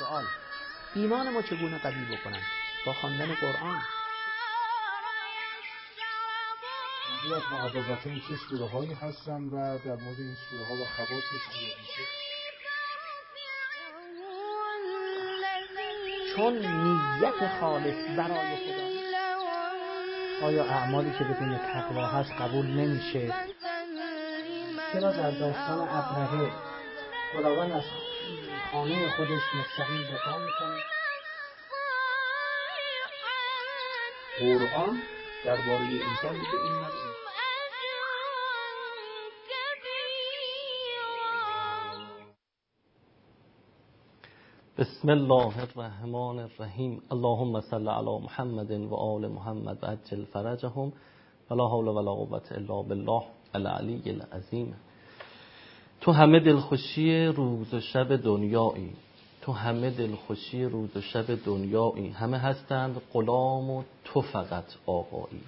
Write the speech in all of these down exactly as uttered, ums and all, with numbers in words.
سوال ایمان ما چگونه قوی بکنن؟ با خواندن قرآن. از معوذتین چه سوره هایی هستن و در مورد این سوره ها و خواصش چی میشه؟ چون نیت خالص برای خدا. آیا اعمالی که بدون تقوا هست قبول نمیشه؟ چرا در داستان ابرهه خداوند از خانه خودش مستقیم دفاع میکنه؟ قرآن درباره انسان میگه این نبود. بسم الله الرحمن الرحیم. اللهم صل علی محمد و آل محمد و عجل فرجهم ولا حول ولا قوة الا بالله العلی العظیم. تو همه دلخوشی روز و شب دنیایی، تو همه دلخوشی روز و شب دنیایی، همه هستند غلام و تو فقط آقایی.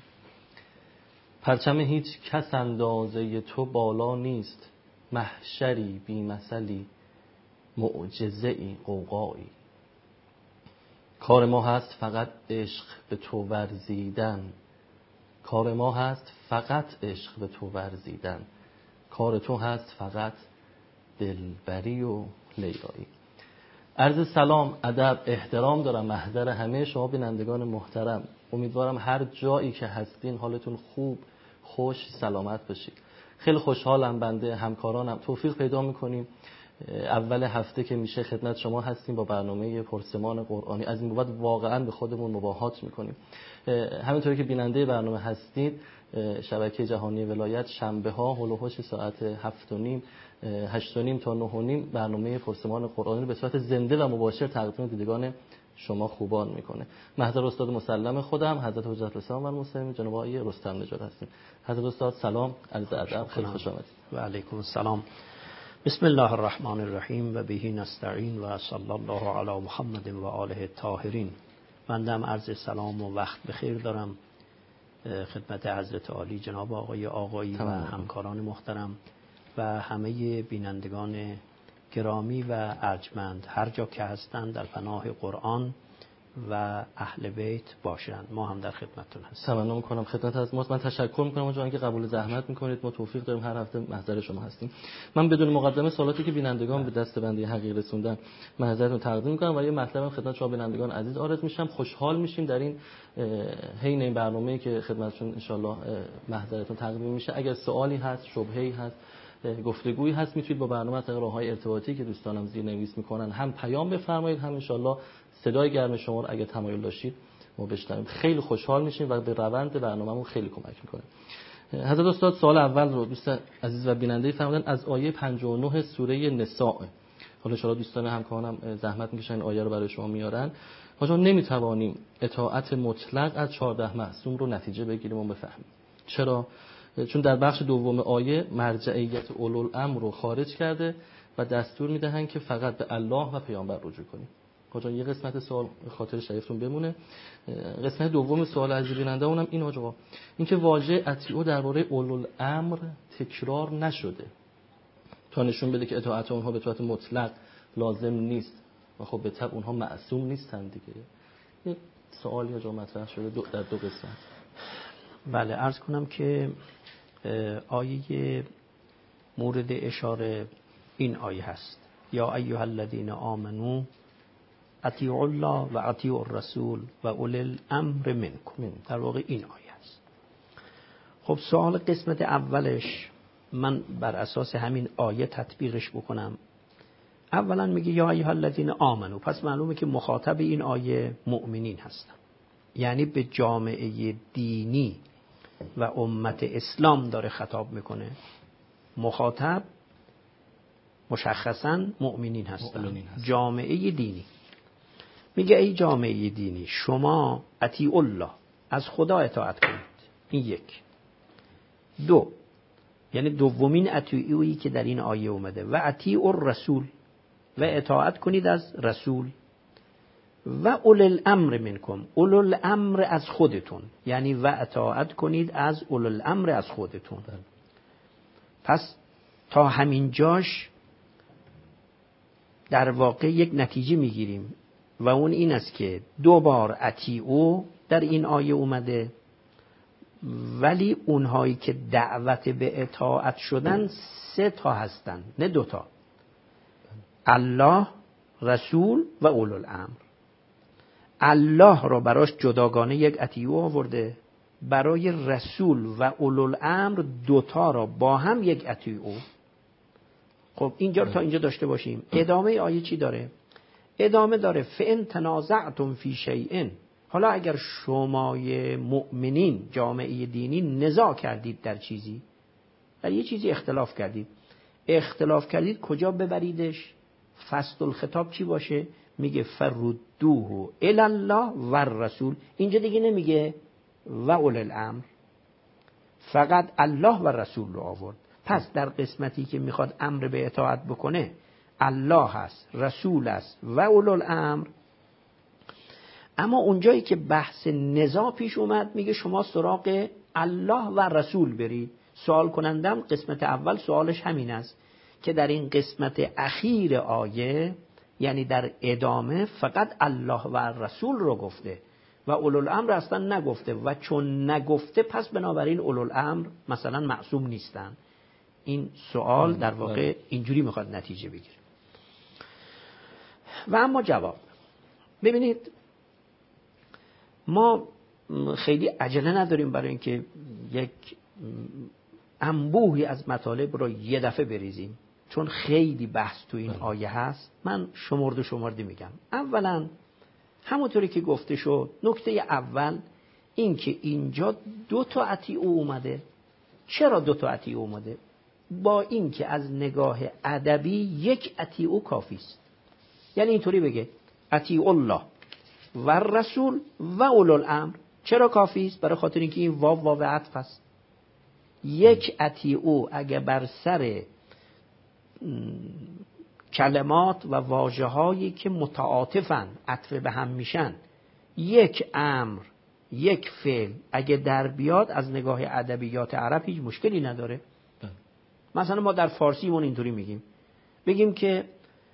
پرچم هیچ کس اندازه تو بالا نیست، محشری بی مثلی معجزه‌ای غوغایی. کار ما هست فقط عشق به تو ورزیدن، کار ما هست فقط عشق به تو ورزیدن، کار تو هست فقط دلبری و لیلایی. عرض سلام، ادب، احترام دارم محضر همه شما بینندگان محترم. امیدوارم هر جایی که هستین حالتون خوب، خوش، سلامت باشید. خیلی خوشحالم بنده همکارانم توفیق پیدا میکنیم اول هفته که میشه خدمت شما هستیم با برنامه پرسمان قرآنی. از این بابت واقعا به خودمون مباهات میکنیم. همینطوری که بیننده برنامه هستید، شبکه جهانی ولایت شنبه ها هول و هوش ساعت هفت و نیم هشت و نیم تا نه و نیم برنامه پرسمان قرآنی رو به صورت زنده و مباشر تقدیم دیدگان شما خوبان میکنه. محضر استاد مسلم خودم حضرت حجت الاسلام و المسلمین جناب آقای رستم نژاد هستیم. حضرت استاد سلام، عرض ادب، خیلی خوش آمدید. و علیکم السلام. بسم الله الرحمن الرحیم و بهی نستعین و صلی الله علی محمد و آله الطاهرین. بندم عرض سلام و وقت بخیر دارم خدمت حضرت عالی جناب آقای آقایی و همکاران محترم و همه بینندگان گرامی و ارجمند هر جا که هستند در پناه قرآن و اهل بیت باشند. ما هم در خدمتتون هستیم. تمنا میکنم خدمت از ما. من تشکر میکنم اونجا که قبول زحمت میکنید. ما توفیق داریم هر هفته محضر شما هستیم. من بدون مقدمه سوالاتی که بینندگان به دست بنده حقیقی رسوندن محضرتون تقدیم میکنم و یه مطلبم خدمت شما بینندگان عزیز عرض میشم. خوشحال میشیم در این حین این برنامه‌ای که خدمتتون ان شاء الله محضرتون تقدیم میشه. اگر سوالی هست، شبهه‌ای هست، گفتگویی هست، میتونید با برنامه از طریق راههای ارتباطی که دوستانم زیرنویس میکنن هم پیام بفرمایید، هم ان شاء الله صدای گرم شما رو اگه تمایل داشتید ما بشنویم. خیلی خوشحال میشیم و به روند برنامه‌مون خیلی کمک میکنه. حضرت استاد سوال اول رو دوست عزیز و بیننده فرمودن از آیه پنجاه و نه سوره نساء. حالا ان شاء الله دوستان همکارانم زحمت میکشن این آیه رو برای شما میارن. ما نمیتوانیم اطاعت مطلق از چهارده معصوم رو نتیجه بگیریم و بفهمیم. چرا؟ چون در بخش دوم آیه مرجعیت اولوالامر رو خارج کرده و دستور میدهند که فقط به الله و پیامبر رجوع کنیم. آقا یه قسمت سوال خاطر شریفتون بمونه. قسمت دوم سوال از بیننده اونم این آقا، اینکه واژه اطیعو درباره اولوالامر تکرار نشده تا نشون بده که اطاعت اونها به صورت مطلق لازم نیست و خب به طبع اونها معصوم نیستن دیگه. یه سوالی آقا مطرح شده دو در دو قسمت. بله، عرض کنم که آیه مورد اشاره این آیه هست: یا ایها الذین آمنو اطیعوا الله و اطیعوا الرسول و اولی الامر منکم. در واقع این آیه است. خب سوال قسمت اولش من بر اساس همین آیه تطبیقش بکنم. اولا میگه یا ایها الذین آمنو، پس معلومه که مخاطب این آیه مؤمنین هستن، یعنی به جامعه دینی و امت اسلام داره خطاب میکنه. مخاطب مشخصاً مؤمنین هستن، جامعه دینی. میگه ای جامعه دینی شما اطیعوا الله، از خدا اطاعت کنید. این یک. دو، یعنی دومین اطیعویی که در این آیه اومده، و اطیعوا الرسول، و اطاعت کنید از رسول، و اولی الامر منکم، اولی الامر از خودتون، یعنی و اطاعت کنید از اولی الامر از خودتون. پس تا همین جاش در واقع یک نتیجه میگیریم و اون این است که دو بار اطیعوا در این آیه اومده، ولی اونهایی که دعوت به اطاعت شدن سه تا هستن نه دو تا، الله، رسول و اولوالامر. الله را براش جداگانه یک اطیعوا آورده، برای رسول و اولوالامر دوتا را با هم یک اطیعوا. خب اینجا تا اینجا داشته باشیم. ادامه آیه چی داره؟ ادامه داره فإن تنازعتم فی شیء، حالا اگر شمای مؤمنین جامعه دینی نزاع کردید در چیزی، در یه چیزی اختلاف کردید، اختلاف کردید کجا ببریدش؟ فصل الخطاب چی باشه؟ میگه فردوه الی الله و الرسول. اینجا دیگه نمیگه و اول الامر، فقط الله و رسول رو آورد. پس در قسمتی که میخواد امر به اطاعت بکنه الله هست، رسول است و اول الامر. اما اونجایی که بحث نزاع پیش اومد میگه شما سراغ الله و رسول برید. سوال کنندم قسمت اول سوالش همین است که در این قسمت اخیر آیه، یعنی در ادامه، فقط الله و رسول رو گفته و اولوالامر اصلا نگفته، و چون نگفته پس بنابراین اولوالامر مثلا معصوم نیستن. این سوال در واقع اینجوری میخواد نتیجه بگیره. و اما جواب، ببینید ما خیلی عجله نداریم برای اینکه یک انبوهی از مطالب رو یه دفعه بریزیم، چون خیلی بحث تو این آیه هست. من شمرده شمرده میگم. اولا همونطوری که گفته شد، نکته اول این که اینجا دو تا اطیعوا اومده. چرا دو تا اطیعوا اومده؟ با این که از نگاه ادبی یک اطیعوا کافی است. یعنی اینطوری بگه اطیعوا الله و رسول و اولوالامر. چرا کافی است؟ برای خاطر اینکه این واو واو عطف است. یک اطیعوا اگه بر سر کلمات و واژه‌هایی که متعاطفن عطف به هم میشن، یک امر یک فعل اگه در بیاد از نگاه ادبیات عرب هیچ مشکلی نداره. مثلا ما در فارسیمون اینطوری میگیم، بگیم که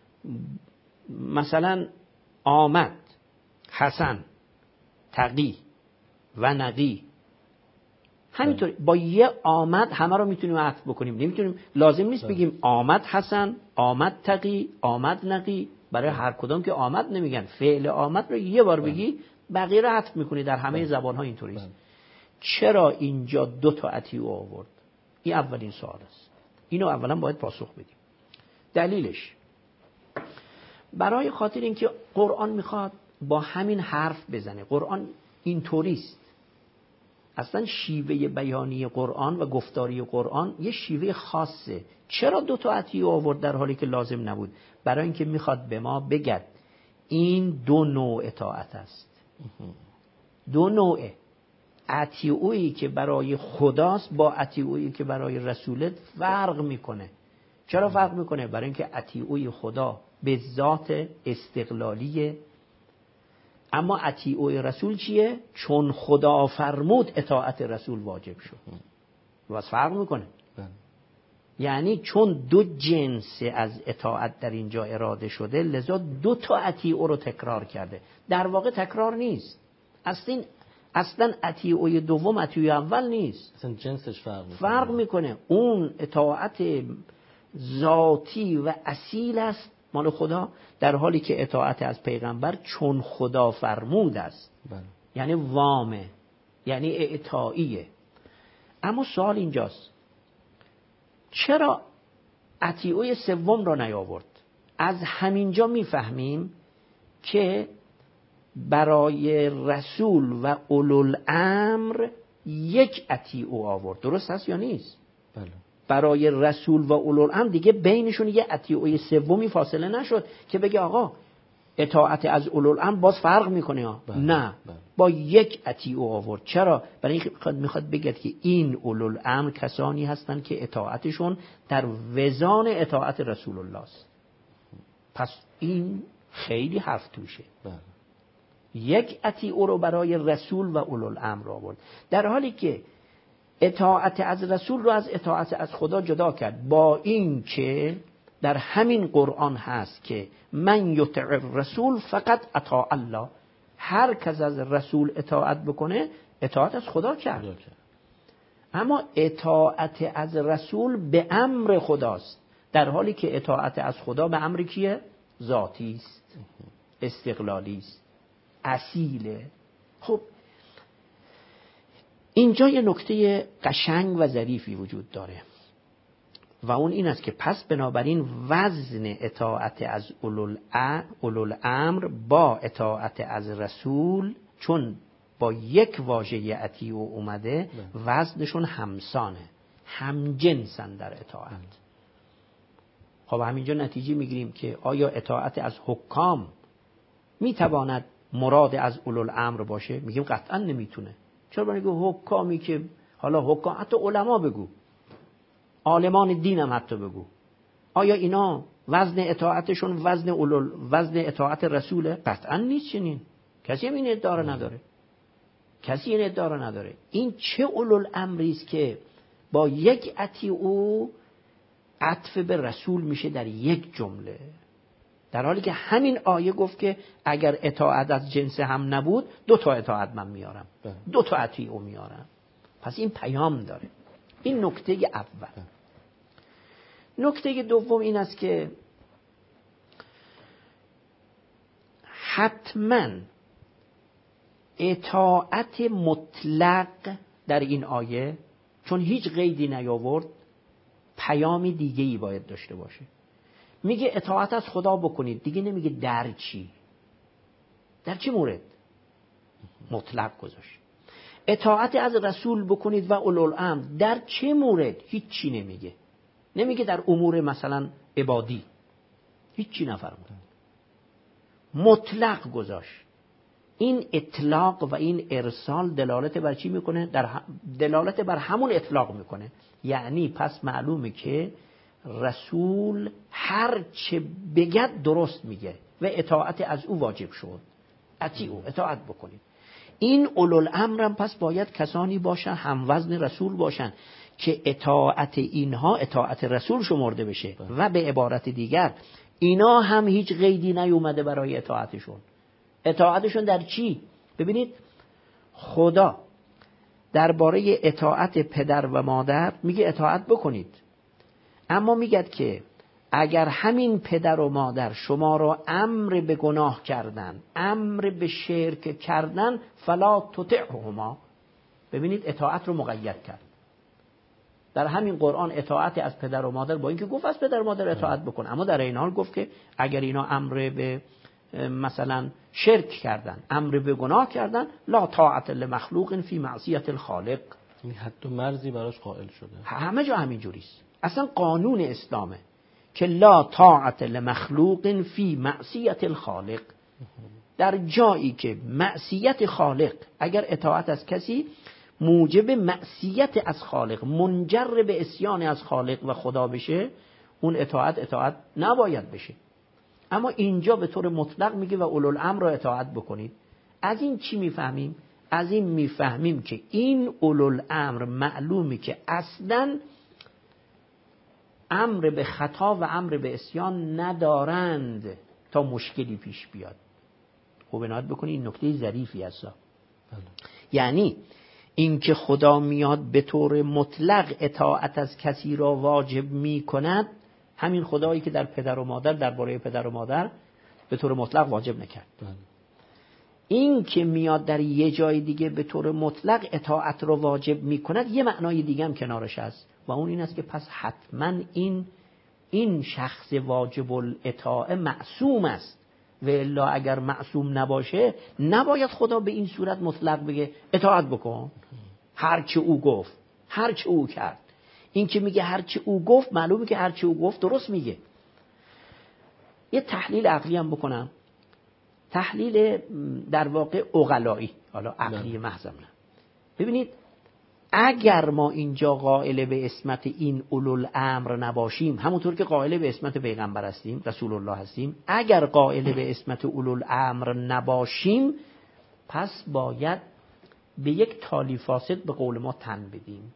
مثلا آمد حسن تقی و نقی، همینطور با یه آمد همه رو میتونیم عطف بکنیم. نمیتونیم، لازم نیست بگیم آمد حسن، آمد تقی، آمد نقی. برای هر کدام که آمد نمیگن، فعل آمد رو یه بار بگی بقیه رو عطف میکنی. در همه زبان ها اینطوری است. چرا اینجا دو تا اطیعوا آورد؟ این اولین سوال است. اینو اولا باید پاسخ بدیم. دلیلش برای خاطر اینکه قرآن میخواد با همین حرف بزنه. قرآن اینطوری است. اصلا شیوه بیانی قرآن و گفتاری قرآن یه شیوه خاصه. چرا دو تا اطیعوا آورد در حالی که لازم نبود؟ برای اینکه میخواد به ما بگد این دو نوع اطاعت است. دو نوعه. اطیعویی که برای خداست با اطیعویی که برای رسولت فرق میکنه. چرا فرق میکنه؟ برای اینکه اطیعوی خدا به ذات استقلالیه، اما اطیعوی رسول چیه؟ چون خدا فرمود اطاعت رسول واجب شد. واسه فرق میکنه. یعنی چون دو جنس از اطاعت در اینجا اراده شده، لذا دو تا اطیعوا رو تکرار کرده. در واقع تکرار نیست. اصلا اصلا اطیعوی دوم اطیعوی اول نیست. اصلا جنسش فرق میکنه. فرق میکنه. اون اطاعت ذاتی و اصیل است مال خدا، در حالی که اطاعت از پیغمبر چون خدا فرمود است. بله. یعنی وامه، یعنی اعطائیه. اما سوال اینجاست چرا اطیعوی سوم را نیاورد؟ از همینجا میفهمیم که برای رسول و اولوالامر یک اطیعوا آورد. درست هست یا نیست؟ بله. برای رسول و اولوالامر دیگه بینشون یه اطیعوی سومی فاصله نشد که بگه آقا اطاعت از اولوالامر باز فرق میکنه. بله. نه، بله. با یک اطیعوا آورد. چرا؟ برای اینکه میخواد بگه که این اولوالامر کسانی هستند که اطاعتشون در وزان اطاعت رسول الله است. پس این خیلی حرف توشه. بله. یک اطیعوا رو برای رسول و اولوالامر آورد، در حالی که اطاعت از رسول رو از اطاعت از خدا جدا کرد، با این که در همین قرآن هست که من یطع الرسول فقط اطاع الله. هر کس از رسول اطاعت بکنه اطاعت از خدا کرد. اما اطاعت از رسول به امر خداست، در حالی که اطاعت از خدا به امر کیه؟ ذاتی است، استقلالی است، اصیله. خب اینجا یه نکته قشنگ و ظریفی وجود داره و اون این است که پس بنابراین وزن اطاعت از اولوالامر با اطاعت از رسول چون با یک واژه اطیع اومده وزنشون همسانه، همجنسن در اطاعت. خب همینجا نتیجه میگیریم که آیا اطاعت از حکام میتواند مراد از اولوالامر باشه؟ میگیم قطعا نمیتونه. چرا؟ برای که حکامی که حالا حکام، حتی علما بگو، عالمان دین هم حتی بگو، آیا اینا وزن اطاعتشون وزن اولول وزن اطاعت رسوله؟ قطعا نیست. چنین کسی هم این ادعا رو نداره. کسی این ادعا رو نداره. این چه اولوالامری است که با یک اطیعو عطف به رسول میشه در یک جمله، در حالی که همین آیه گفت که اگر اطاعت از جنس هم نبود دو تا اطاعت من میارم، دو تا اطیعو میارم. پس این پیام داره. این نکته اول. نکته دوم این است که حتما اطاعت مطلق در این آیه چون هیچ قیدی نیاورد پیامی دیگه‌ای باید داشته باشه. میگه اطاعت از خدا بکنید، دیگه نمیگه در چی، در چه مورد، مطلق گذاشت. اطاعت از رسول بکنید و اولوالامر، در چه مورد، هیچ چی نمیگه. نمیگه در امور مثلا عبادی، هیچ چی نفرمود، مطلق گذاشت. این اطلاق و این ارسال دلالت بر چی میکنه؟ در دلالت بر همون اطلاق میکنه. یعنی پس معلومه که رسول هر چه بگد درست میگه و اطاعت از او واجب شد. اطیعو، اطاعت بکنید. این اولوالامر هم پس باید کسانی باشن هم وزن رسول باشن که اطاعت اینها اطاعت رسول شمرده بشه و به عبارت دیگر اینا هم هیچ قیدی نیومده برای اطاعتشون. اطاعتشون در چی؟ ببینید خدا درباره اطاعت پدر و مادر میگه اطاعت بکنید، اما میگه که اگر همین پدر و مادر شما را امر به گناه کردن، امر به شرک کردن، فلا تطعهما. ببینید اطاعت رو مقید کرد. در همین قرآن اطاعت از پدر و مادر، با اینکه گفت از پدر و مادر اطاعت بکن، اما در این حال گفت که اگر اینا امر به مثلا شرک کردن، امر به گناه کردن، لا طاعت لمخلوق فی معصیت الخالق. این حد و مرزی براش قائل شده. همه جا همین جوریست. اصلا قانون اسلامه که لا طاعت لمخلوق فی معصیت الخالق. در جایی که معصیت خالق، اگر اطاعت از کسی موجب معصیت از خالق، منجر به عصیان از خالق و خدا بشه، اون اطاعت اطاعت نباید بشه. اما اینجا به طور مطلق میگه و اولوالامر را اطاعت بکنید. از این چی میفهمیم؟ از این میفهمیم که این اولوالامر معلومه که اصلاً امر به خطا و امر به عصیان ندارند تا مشکلی پیش بیاد. خوب عنایت بکنید، این نکته ظریفی هست. یعنی این که خدا میاد به طور مطلق اطاعت از کسی را واجب میکند، همین خدایی که در پدر و مادر، درباره پدر و مادر به طور مطلق واجب نکرد. این که میاد در یه جای دیگه به طور مطلق اطاعت را واجب میکند، یه معنای دیگه هم کنارش هست و اون این است که پس حتما این این شخص واجب الاطاعه معصوم است و الا اگر معصوم نباشه نباید خدا به این صورت مطلق بگه اطاعت بکن، هر چه او گفت، هر چه او کرد. این که میگه هر چه او گفت، معلومه که هر چه او گفت درست میگه. یه تحلیل عقلی هم بکنم، تحلیل در واقع عقلایی، حالا عقلی محض نه. ببینید اگر ما اینجا قائل به عصمت این اولوالامر نباشیم، همونطور که قائل به عصمت پیغمبر هستیم، رسول الله هستیم، اگر قائل به عصمت اولوالامر نباشیم، پس باید به یک تالی فاسد به قول ما تن بدیم.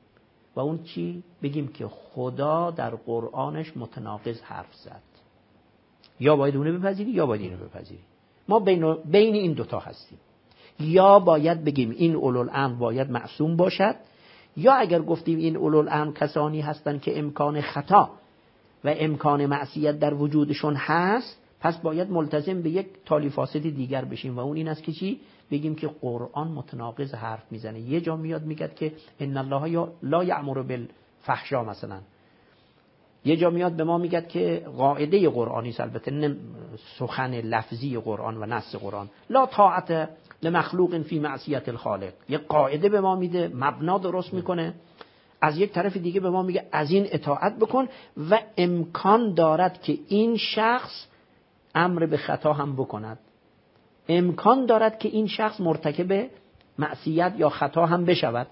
و اون چی؟ بگیم که خدا در قرآنش متناقض حرف زد. یا باید اونو بپذیری یا باید اینو بپذیری. ما بین, بین این دوتا هستیم. یا باید بگیم این اولوالامر باید معصوم باشد، یا اگر گفتیم این اولوالامر کسانی هستند که امکان خطا و امکان معصیت در وجودشون هست، پس باید ملتزم به یک تالی فاسد دیگر بشیم و اون این است که چی؟ بگیم که قرآن متناقض حرف میزنه. یه جا میاد میگه که ان الله لا یأمر بالفحشاء مثلا، یه جا میاد به ما میگه که قاعده قرآنی است، البته نه سخن لفظی قرآن و نص قرآن، لا طاعت لمخلوق فی معصیت الخالق، یه قاعده به ما میده، مبنا درست میکنه. از یک طرف دیگه به ما میگه از این اطاعت بکن و امکان دارد که این شخص امر به خطا هم بکند، امکان دارد که این شخص مرتکب معصیت یا خطا هم بشود.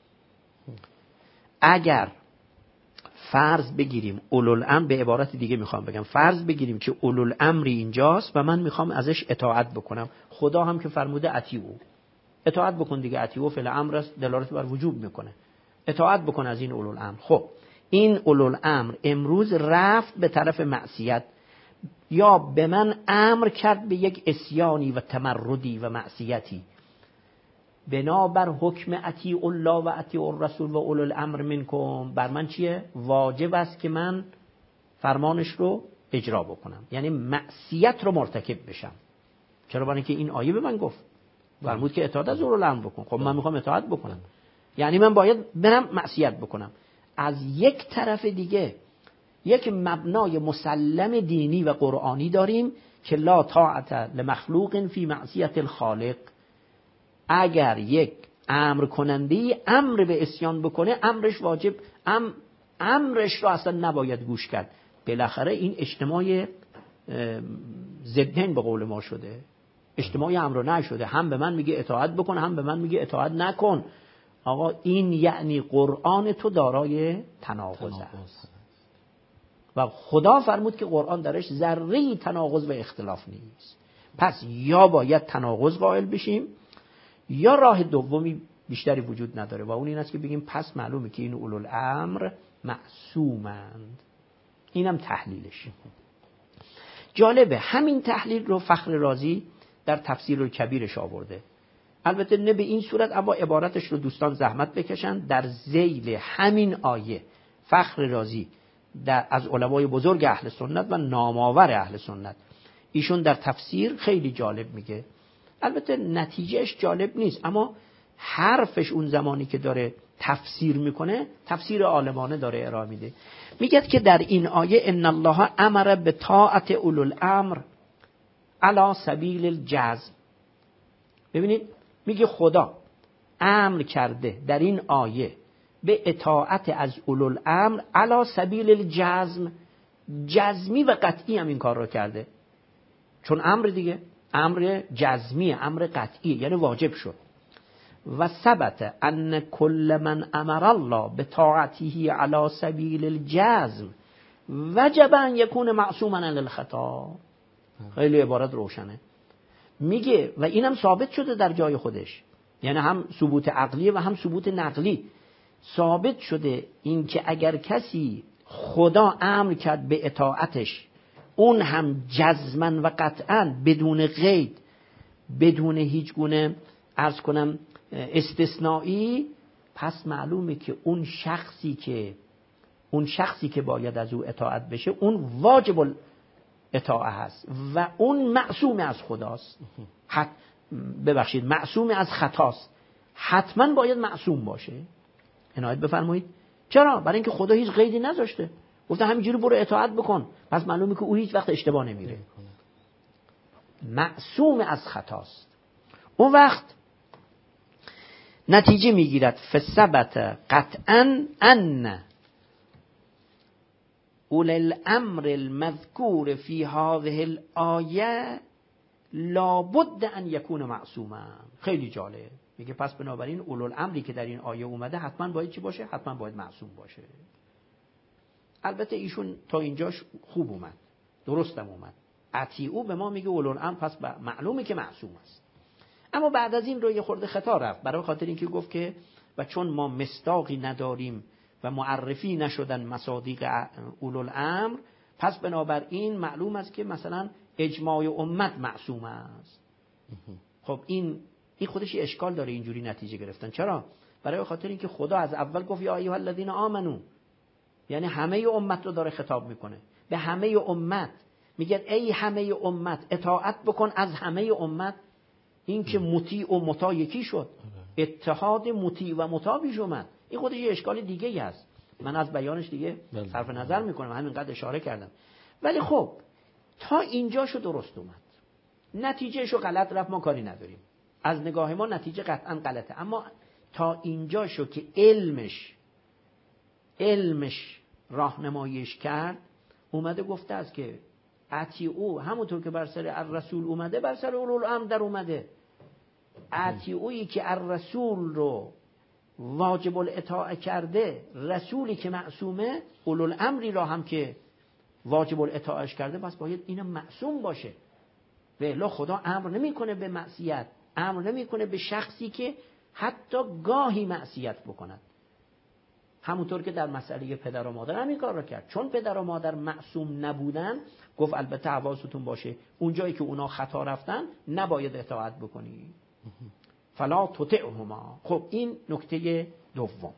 اگر فرض بگیریم اولوالامر، به عبارت دیگه میخوام بگم، فرض بگیریم که اولوالامری اینجاست و من میخوام ازش اطاعت بکنم، خدا هم که فرموده اطیعوا، اطاعت بکن دیگه، اطیعوا فعل امر است دلالت بر وجوب میکنه، اطاعت بکن از این اولوالامر. خب این اولوالامر امروز رفت به طرف معصیت، یا به من امر کرد به یک عصیانی و تمردی و معصیتی، بنابر حکم اطیع الله و اطیع الرسول و اولو الامر منکم، بر من چیه؟ واجب است که من فرمانش رو اجرا بکنم، یعنی معصیت رو مرتکب بشم. چرا؟ برای اینکه این آیه به من گفت فرمود که اطاعت از اولو الامر بکن. خب من میخوام اطاعت بکنم، یعنی من باید برم معصیت بکنم. از یک طرف دیگه یک مبنای مسلم دینی و قرآنی داریم که لا طاعت لمخلوق فی معصیت الخالق. اگر یک امر کننده‌ای امر به عصیان بکنه، امرش واجب، ام امرش رو اصلا نباید گوش کرد. بالاخره این اجتماع ضدین به قول ما شده، اجتماع امر و نهی شده، هم به من میگه اطاعت بکن هم به من میگه اطاعت نکن. آقا این یعنی قرآن تو دارای تناقض است و خدا فرمود که قرآن درش ذره تناقض و اختلاف نیست. پس یا باید تناقض قائل بشیم یا راه دومی بیشتری وجود نداره و اون این است که بگیم پس معلومه که این اولوالامر معصومند. اینم تحلیلش. جالبه همین تحلیل رو فخر رازی در تفسیر الکبیرش آورده، البته نه به این صورت، اما عبارتش رو دوستان زحمت بکشن. در ذیل همین آیه فخر رازی در از علمای بزرگ اهل سنت و نامآور اهل سنت، ایشون در تفسیر خیلی جالب میگه، البته نتیجهش جالب نیست اما حرفش اون زمانی که داره تفسیر میکنه تفسیر عالمانه داره ارائه میده. میگه که در این آیه ان الله امر به طاعت اولوالامر علی سبیل الجزم. ببینید میگه خدا امر کرده در این آیه به اطاعت از اولوالامر علی سبیل الجزم، جزمی و قطعی هم این کار رو کرده، چون امر دیگه امر جزمی، امر قطعی، یعنی واجب شد. و ثبت ان کل من امر الله به طاعته علی سبیل الجزم وجب ان یکون معصوما عن الخطا. خیلی عبارت روشنه. میگه و اینم ثابت شده در جای خودش، یعنی هم ثبوت عقلی و هم ثبوت نقلی. ثابت شده این که اگر کسی خدا امر کرد به اطاعتش، اون هم جزمن و قطعا بدون قید، بدون هیچ گونه عرض کنم استثنایی، پس معلومه که اون شخصی که اون شخصی که باید از او اطاعت بشه اون واجب اطاعه هست و اون معصوم از خداست. حت ببخشید معصوم از خطاست، حتما باید معصوم باشه. عنایت بفرمایید. چرا؟ برای اینکه خدا هیچ قیدی نذاشته، گفته همینجوری برو اطاعت بکن، پس معلومه که او هیچ وقت اشتباه نمیره، معصوم از خطاست. اون وقت نتیجه میگیرد فثبت قطعا ان اول الامر المذکور فی هذه الآیه لابد ان یکون معصوما. خیلی جالب. میگه پس بنابراین اول الامری که در این آیه اومده حتما باید چی باشه؟ حتما باید معصوم باشه. البته ایشون تا اینجاش خوب اومد، درستم اومد. اطیعوا به ما میگه اول الامر، پس معلومه که معصوم است. اما بعد از این رو یه خورده خطا رفت، برای خاطر اینکه گفت که و چون ما مصداقی نداریم و معرفی نشدن مصادیق اولوالامر، پس بنابراین معلوم است که مثلا اجماع امت معصوم است. خب این این خودش اشکال داره اینجوری نتیجه گرفتن. چرا؟ برای خاطر اینکه خدا از اول گفت یا ایها الذین آمنو، یعنی همه امت رو داره خطاب میکنه، به همه امت میگه ای همه امت اطاعت بکن از همه امت. این که مطیع و مطاع یکی شد، اتحاد مطیع و مطاع پیش اومد. این خودش یه اشکال دیگه ای هست، من از بیانش دیگه صرف نظر میکنم، همینقدر اشاره کردم. ولی خب تا اینجاشو درست اومد، نتیجهشو غلط رفت، ما کاری نداریم، از نگاه ما نتیجه قطعا غلطه، اما تا اینجاشو که علمش علمش راهنماییش کرد، اومده گفته است که اطیعو، همونطور که بر سر الرسول اومده بر سر اولوالامر در اومده. اطیعویی که الرسول رو واجب الاطاعه کرده، رسولی که معصومه، اولوالامری را هم که واجب الاطاعهش کرده، پس باید اینم معصوم باشه. و الا خدا امر نمیکنه به معصیت، امر نمیکنه به شخصی که حتی گاهی معصیت بکند. همونطور که در مسئله پدر و مادر همین کار رو کرد، چون پدر و مادر معصوم نبودن گفت البته حواستون باشه اونجایی که اونا خطا رفتن نباید اطاعت بکنی، فلا تطعهما. خب این نکته دوم.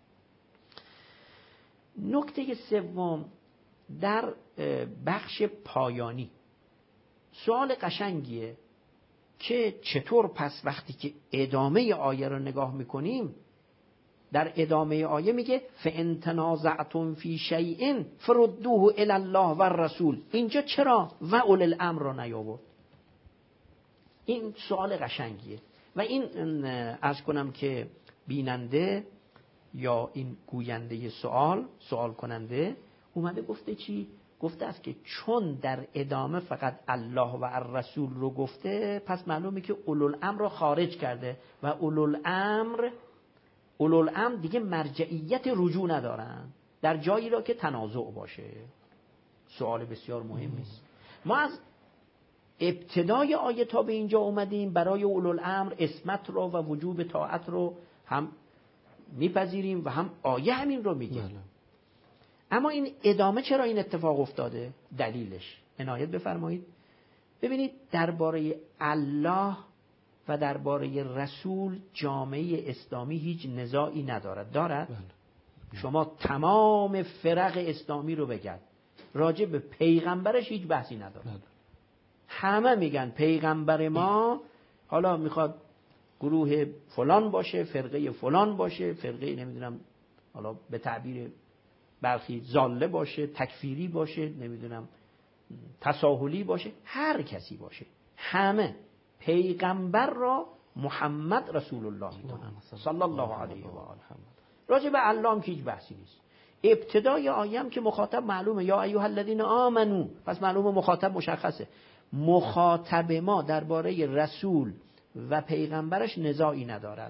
نکته سوم در بخش پایانی سوال قشنگیه که چطور پس وقتی که ادامه آیه رو نگاه میکنیم، در ادامه آیه میگه فَإِن تَنَازَعْتُمْ فِي شَيْءٍ فَرُدُّوهُ إِلَى اللَّهِ وَالرَّسُولِ، اینجا چرا و اولی الامر رو نیاورد؟ این سوال قشنگیه و این عرض کنم که بیننده یا این گوینده سوال سوال کننده اومده گفته چی؟ گفته است که چون در ادامه فقط الله و الرسول رو گفته، پس معلومه که اولوالامر رو خارج کرده و اولوالامر اولوالامر دیگه مرجعیت رجوع ندارن در جایی را که تنازع باشه. سوال بسیار مهمی است. ما از ابتدای آیه تا به اینجا اومدیم برای اولوالامر اسمت رو و وجوب طاعت رو هم میپذیریم و هم آیه همین رو میگه. اما این ادامه چرا این اتفاق افتاده؟ دلیلش عنایت بفرمایید. ببینید درباره الله و درباره رسول جامعه اسلامی هیچ نزاعی ندارد. دارد؟ بله. شما تمام فرق اسلامی رو بگرد، راجع به پیغمبرش هیچ بحثی نداره. بله. همه میگن پیغمبر ما، حالا میخواد گروه فلان باشه، فرقه فلان باشه، فرقه نمیدونم حالا به تعبیر برخی ضاله باشه، تکفیری باشه، نمیدونم تساهلی باشه، هر کسی باشه، همه پیغمبر را محمد رسول الله میدونن صلی الله علیه و آله. راجع به الله هم هیچ بحثی نیست. ابتدای آیه هم که مخاطب معلومه یا ایها الذین آمنو، پس معلومه مخاطب مشخصه. مخاطب ما درباره رسول و پیغمبرش نزاعی ندارد.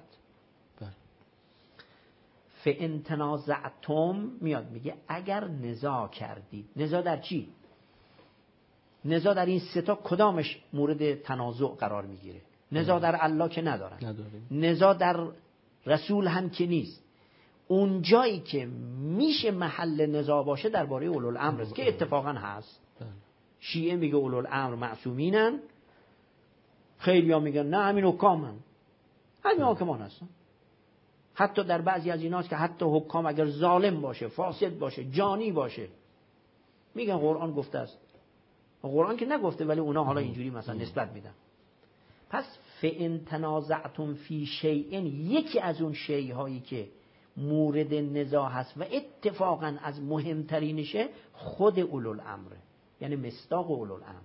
فَإِن تَنَازَعْتُمْ میاد میگه اگر نزاع کردید. نزاع در چی؟ نزاع در این سه تا کدامش مورد تنازع قرار میگیره؟ نزاع در الله که ندارن، نزاع در رسول هم که نیست. اون جایی که میشه محل نزاع باشه درباره اولوالامر است که اتفاقا هست. شیعه میگه اولوالامر معصومینن، خیلی ها میگن نه همین حکامن، همین حاکمان هستن. حتی در بعضی از ایناست که حتی حکام اگر ظالم باشه، فاسد باشه، جانی باشه، میگن قرآن گفته است. قرآن که نگفته ولی اونا حالا اینجوری مثلا نسبت میدن. پس فَإِن تَنَازَعْتُمْ فِي شَيْءٍ، یکی از اون شیء هایی که مورد نزاع هست و اتفاقا از مهمترینشه خود اولوالامره، یعنی مصداق اولوالامر.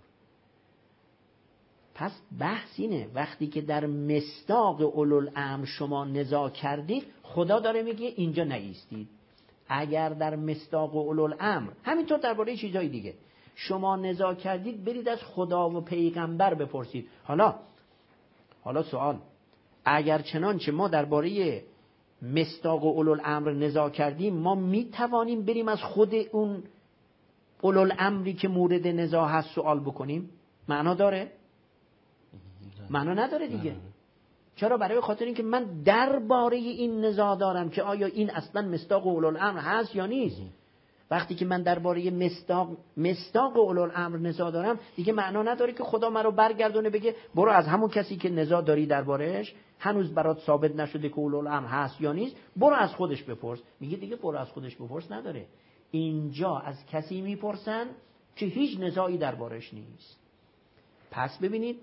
پس بحث اینه وقتی که در مصداق اولوالامر شما نزاع کردید، خدا داره میگه اینجا نایستید. اگر در مصداق اولوالامر همینطور درباره چیزهای دیگه شما نزاع کردید، برید از خدا و پیغمبر بپرسید. حالا حالا سوال، اگر چنانچه ما درباره مصداق اولوالامر نزاع کردیم، ما میتوانیم بریم از خود اون اولوالامری که مورد نزاع هست سوال بکنیم؟ معنا داره؟ معنا نداره دیگه. چرا؟ برای خاطر اینکه من درباره این نزاع دارم که آیا این اصلا مصداق اولوالامر هست یا نیست. وقتی که من درباره مصداق مصداق اولوالامر نزاع دارم، دیگه معنا نداره که خدا من رو برگردونه بگه برو از همون کسی که نزاع داری دربارهش هنوز برات ثابت نشده که اولوالامر هست یا نیست، برو از خودش بپرس. میگه دیگه برو از خودش بپرس نداره، اینجا از کسی میپرسن که هیچ نزاعی دربارهش نیست. پس ببینید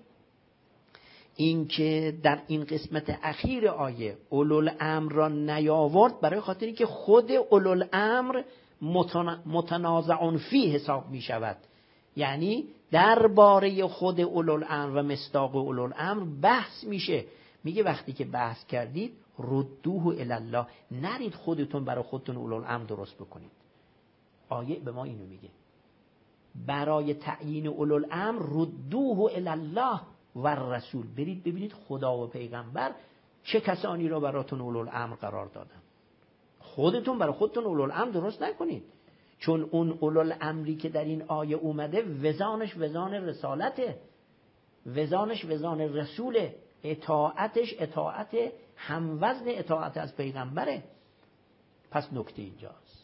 این که در این قسمت اخیر آیه اولوالامر را نیاورد، برای خاطری که خود اولوالامر متنازع فی حساب می شود. یعنی درباره خود اولوالامر و مصداق اولوالامر بحث میشه. میگه وقتی که بحث کردید ردوه الی الله، نرید خودتون برای خودتون اولوالامر درست بکنید. آیه به ما اینو میگه، برای تعیین اولوالامر ردوه الی الله و رسول، برید ببینید خدا و پیغمبر چه کسانی را براتون اولوالامر قرار دادن. خودتون برای خودتون اولوالامر درست نکنید، چون اون اولوالامری که در این آیه اومده وزانش وزان رسالته، وزانش وزان رسوله، اطاعتش اطاعت هموزن اطاعت از پیغمبره. پس نکته اینجاست.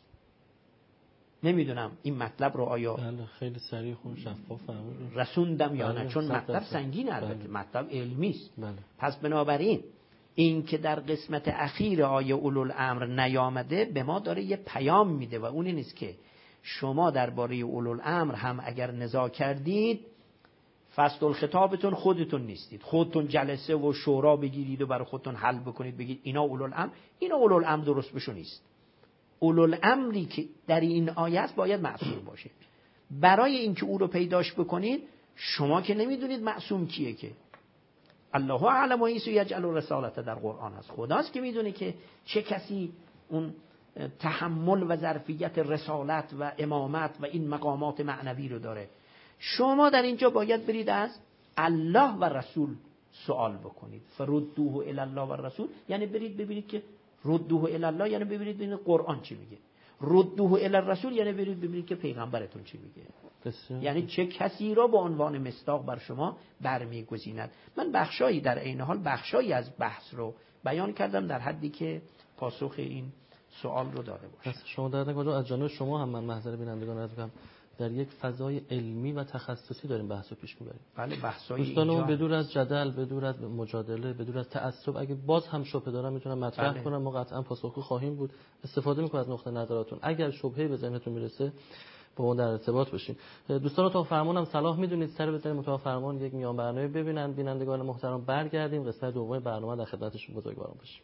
نمیدونم این مطلب رو آیا بله خیلی سریع خون شفاف فهمیدم رسوندم یا نه، چون مطلب سنگین البته، مطلب علمی است. بله. پس بنابراین این که در قسمت اخیر آیه اولوالامر نیامده به ما داره یه پیام میده و اون این است که شما درباره اولوالامر هم اگر نزاع کردید، فصل الخطابتون خودتون نیستید، خودتون جلسه و شورا بگیرید و برای خودتون حل بکنید بگید اینا اولوالامر، اینا اولوالامر درست بشو نیست. اولوالامری که در این آیه است باید معصوم باشه. برای اینکه او رو پیداش بکنید شما که نمیدونید معصوم کیه، که الله اعلم حیث یجعل رسالته در قرآن هست، خداست که میدونه که چه کسی اون تحمل و ظرفیت رسالت و امامت و این مقامات معنوی رو داره. شما در اینجا باید برید از الله و رسول سوال بکنید. فردوه الی الله و رسول یعنی برید ببینید که ردوه الی الله یعنی ببینید ببینید قرآن چی میگه، ردوه الی الرسول یعنی برید ببینید که پیغمبرتون چی میگه. بسیار. یعنی چه کسی را به عنوان مصداق بر شما برمیگزیند. من بخشایی در عین حال بخشایی از بحث رو بیان کردم در حدی که پاسخ این سوال رو داده باشه. پس شما در نگاه از جانب شما هم من محضر بینندگان عرض کنم در یک فضای علمی و تخصصی داریم بحث رو پیش میبریم. بله بحثای دوستانمون بدون از جدل، بدون از مجادله، بدون از تعصب اگه باز هم شبهه دارن میتونن مطرح بله. کنن، ما قطعا پاسخگو خواهیم بود. استفاده میکنیم از نقطه نظراتون. اگر شبهه به ذهنتون میرسه با ما در ارتباط باشین. دوستان اتاق فرمان هم صلاح میدونید سر بزنیم اتاق فرمان یک میان برنامه ببینن. بینندگان محترم برگردیم قسمت دوم برنامه در خدمتشون بزرگواران باشیم.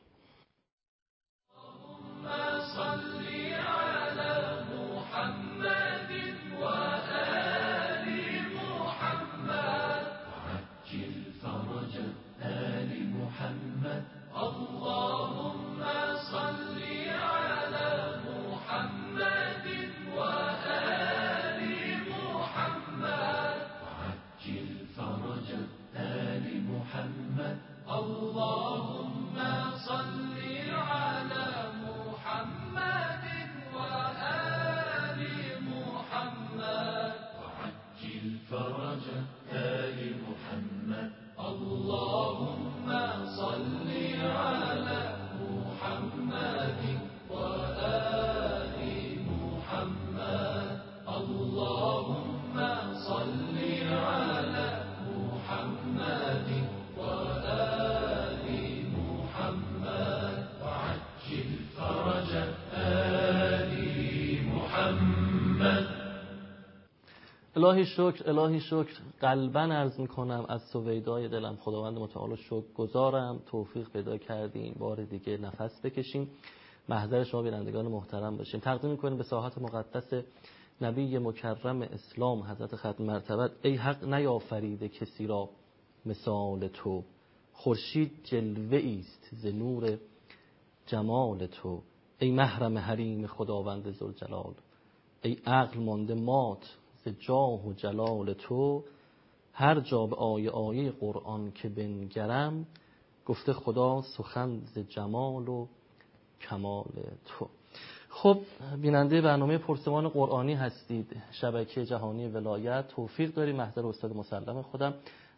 الهی شکر، الهی شکر، قلباً عرض میکنم از سویدای دلم خداوند متعال شکر گزارم، توفیق پیدا کردیم بار دیگه نفس بکشیم، محضر شما بینندگان محترم باشیم. تقدیم میکنیم به ساحت مقدس نبی مکرم اسلام حضرت ختم مرتبت. ای حق نیافریده کسی را مثال تو، خورشید جلوه است ز نور جمال تو، ای محرم حریم خداوند ذوالجلال، ای عقل مانده مات ز جاه و جلال تو، هر جا به آیه آیه قرآن که بنگرم، گفته خدا سخن ز جمال و کمال تو. خب بیننده برنامه پرسمان قرآنی هستید، شبکه جهانی ولایت. توفیق داریم محضر استاد مسلم خودم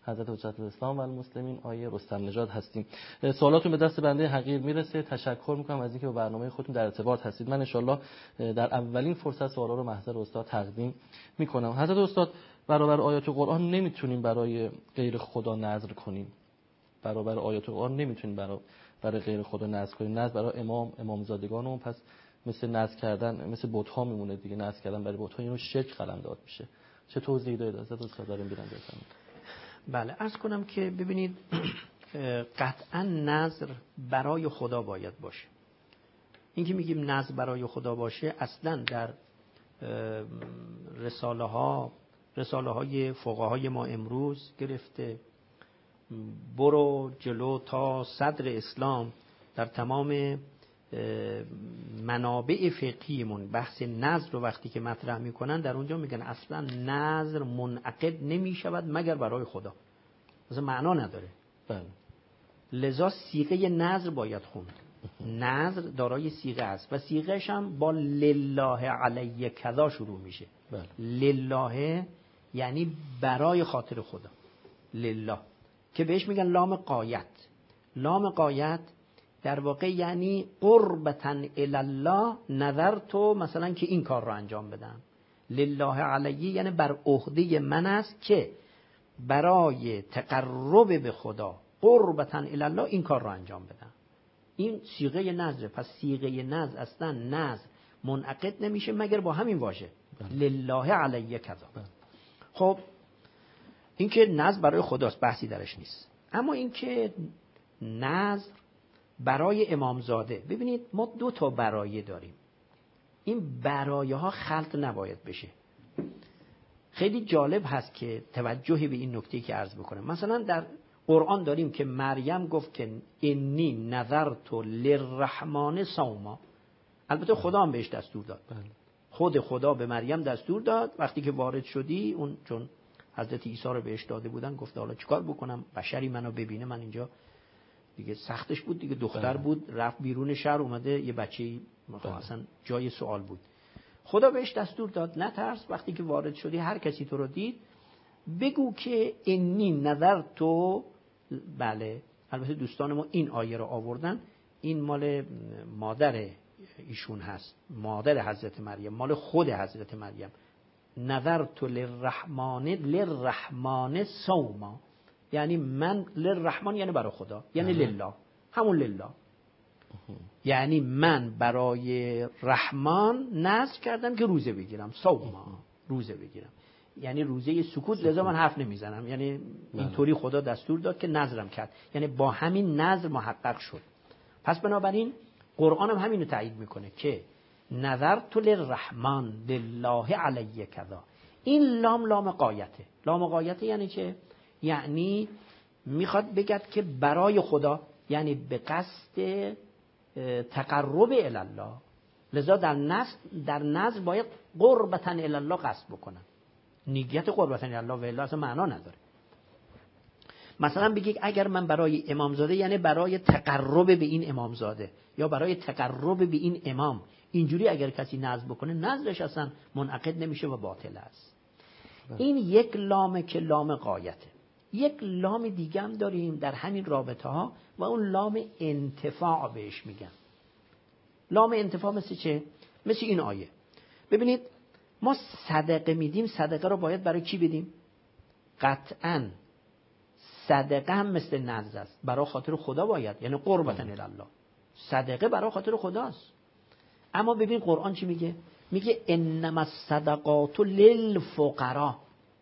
حضرت حجت الاسلام و المسلمین آیه رستم نژاد هستیم. سوالاتون به دست بنده حقیر میرسه. تشکر میکنم از اینکه با برنامه خودتون در ارتباط هستید. من ان شاءالله در اولین فرصت سوالا رو محضر استاد تقدیم میکنم. حضرت استاد، برابر آیات قرآن نمیتونیم برای غیر خدا نذر کنیم. برابر آیات قرآن نمیتونیم برای برای غیر خدا نذر کنیم. نذر برای امام امامزادگانمون پس مثل نذر کردن مثل بت‌ها میمونه دیگه. نذر کردن برای بت‌ها اینو شرک قلمداد میشه. چه توضیحی دارید حضرت استاد داریم بیرون بفرمایید؟ بله، عرض کنم که ببینید قطعا نذر برای خدا باید باشه. این که میگیم نذر برای خدا باشه اصلا در رساله ها رساله های فقهای ما امروز گرفته برو جلو تا صدر اسلام در تمام منابع فقهیمون بحث نذر رو وقتی که مطرح میکنن در اونجا میگن اصلا نذر منعقد نمیشود مگر برای خدا. اصلا معنا نداره. بله. لذا صیغه نذر باید خوند. نذر دارای صیغه است و صیغه‌ش هم با لله علی کذا شروع میشه. بله. لله یعنی برای خاطر خدا. لله که بهش میگن لام غایت. لام غایت در واقع یعنی قربتاً الی الله نذرت مثلا که این کار رو انجام بدم. لله علی یعنی بر عهده من است که برای تقرب به خدا قربتاً الی الله این کار رو انجام بدم. این صیغه نذر. پس صیغه نذر اصلا نذر منعقد نمیشه مگر با همین واژه لله علی کذا. خب این که نذر برای خداست بحثی درش نیست. اما این که نذر برای امامزاده، ببینید ما دو تا برایه داریم. این برایه ها خلط نباید بشه. خیلی جالب هست که توجهی به این نکته که عرض بکنم. مثلا در قرآن داریم که مریم گفت که انی نذرت للرحمن صوما. البته خدا هم بهش دستور داد. خود خدا به مریم دستور داد وقتی که وارد شدی، اون چون حضرت عیسی رو بهش داده بودن گفت حالا چیکار بکنم بشری منو ببینه، من اینجا دیگه سختش بود دیگه، دختر بود رفت بیرون شهر اومده یه بچه‌ای اصلا جای سوال بود. خدا بهش دستور داد نترس، وقتی که وارد شدی هر کسی تو رو دید بگو که انی نذرت. بله البته دوستان ما این آیه رو آوردن، این مال مادر ایشون هست، مادر حضرت مریم، مال خود حضرت مریم. نذرت للرحمن للرحمن صوما، یعنی من للرحمن یعنی برای خدا، یعنی لله، همون لله. یعنی من برای رحمان نذر کردم که روزه بگیرم، صوما، روزه بگیرم، یعنی روزه سکوت، لذا من حرف نمیزنم. یعنی اینطوری خدا دستور داد که نذرم کرد، یعنی با همین نذر محقق شد. پس بنابراین قرآن هم همینو تایید میکنه که نذرت للرحمن لله علی کذا. این لام لام غایته. لام غایته یعنی چه؟ یعنی میخواد بگد که برای خدا، یعنی به قصد تقرب الی الله. لذا در نذر در نذر باید قربتاً الی الله قصد بکنن. نیت قربتاً الی الله و الا اصلا معنا نداره. مثلا بگید اگر من برای امامزاده، یعنی برای تقرب به این امامزاده یا برای تقرب به این امام، اینجوری اگر کسی نذر بکنه نذرش اصلا منعقد نمیشه و باطل است. این یک لامه که لام غایته. یک لام دیگه هم داریم در همین رابطه ها و اون لام انتفاع بهش میگن. لام انتفاع مثل چه؟ مثل این آیه. ببینید ما صدقه میدیم، صدقه رو باید برای کی بدیم؟ قطعاً صدقه هم مثل نذر است، برای خاطر خدا باید، یعنی قربتاً الی الله. صدقه برای خاطر خداست. اما ببین قرآن چی میگه؟ میگه انما الصدقات للفقراء،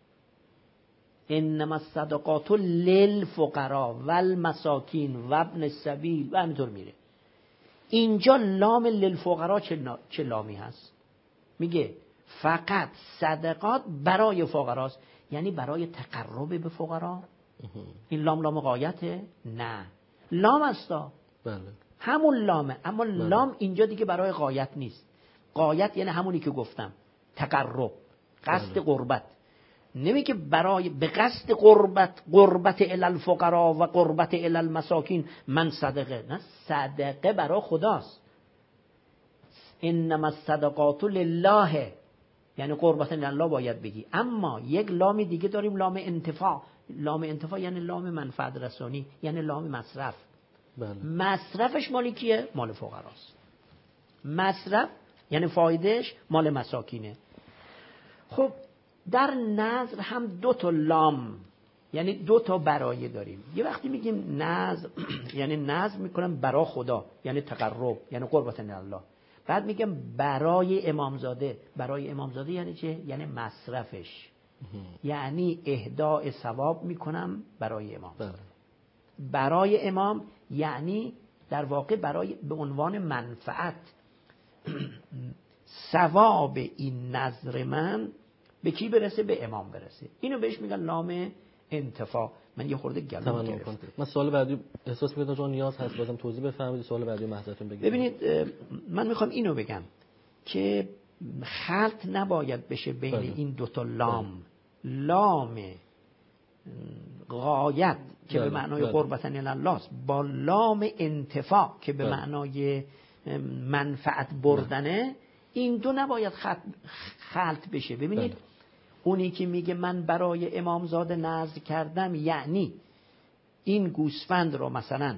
انما الصدقات للفقراء والمساکین و ابن السبیل و همینطور میره. اینجا لام للفقراء چه لامی هست؟ میگه فقط صدقات برای فقراست، یعنی برای تقرب به فقرا. این لام لام غایته؟ نه، لام استا. بله. همون لامه، اما بله. لام اینجا دیگه برای غایت نیست. غایت یعنی همونی که گفتم، تقرب، قصد بله. قربت. نمیگه برای به قصد قربت، قربت الی الفقراء و قربت الی المساکین من صدقه، نه، صدقه برای خداست. انما الصدقات لله، یعنی قربت الی الله باید بگی. اما یک لام دیگه داریم، لام انتفاع. لام انتفاع یعنی لام منفعت رسانی، یعنی لام مصرف. بله. مصرفش مال کیه؟ مال فقراست. مصرف یعنی فایدهش مال مساکینه. خب در نظر هم دو تا لام یعنی دو تا برای داریم. یه وقتی میگیم نظر یعنی نظر میکنم برای خدا، یعنی تقرب، یعنی قربت الله. بعد میگم برای امامزاده. برای امامزاده یعنی چه؟ یعنی مصرفش، یعنی اهداء ثواب میکنم برای امام. بله. برای امام یعنی در واقع برای به عنوان منفعت. ثواب این نظر من به کی برسه؟ به امام برسه. اینو بهش میگن لام انتفاع. من یه خورده گلو گرفتم. من سوال بعدی احساس می‌کنم چون نیاز هست بازم توضیح بفرمایید. سوال بعدی محضرتون بگید. ببینید من میخوام اینو بگم که خلط نباید بشه بین بله. این دوتا لام. بله. لام غایت که بله. به معنای بله. قربتن الله است با لام انتفاع که به بله. معنای منفعت بردنه بله. این دو نباید خلط بشه. ببینید بله. اونی که میگه من برای امامزاده نذر کردم یعنی این گوسفند رو مثلا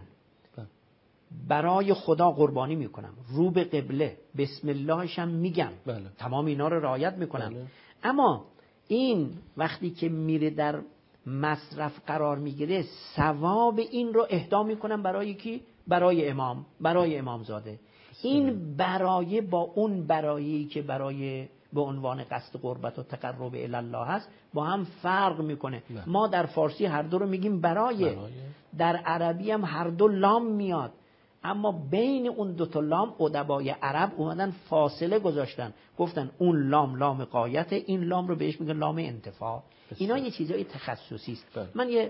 برای خدا قربانی میکنم، رو به قبله بسم اللهش هم میگم بله. تمام اینا رو رعایت میکنم بله. اما این وقتی که میره در مصرف قرار میگیره ثواب این رو اهدا میکنم برای کی؟ برای امام، برای امامزاده. این برای با اون برایی که برای به عنوان قصد قربت و تقرب الی الله هست با هم فرق میکنه. نه. ما در فارسی هر دو رو میگیم برای. برای در عربی هم هر دو لام میاد، اما بین اون دو تا لام ادبای عرب اومدن فاصله گذاشتن، گفتن اون لام لام غایت، این لام رو بهش میگن لام انتفاع. اینا یه چیزای تخصصی است. من یه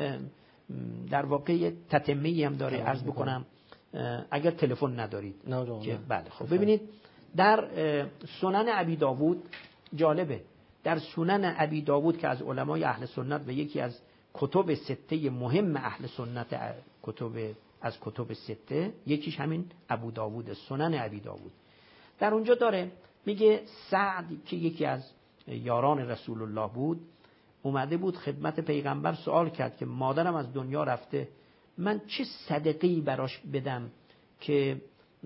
در واقع یه تتمه‌ای هم داره عرض بکنم اگر تلفن ندارید. نه که بله خب ببینید در سنن ابی داوود جالبه، در سنن ابی داوود که از علمای اهل سنت و یکی از کتب سته مهم اهل سنت، کتب از کتب سته یکیش همین ابو داوود، سنن ابی داوود. در اونجا داره میگه سعد که یکی از یاران رسول الله بود اومده بود خدمت پیغمبر سوال کرد که مادرم از دنیا رفته، من چه صدقه‌ای براش بدم که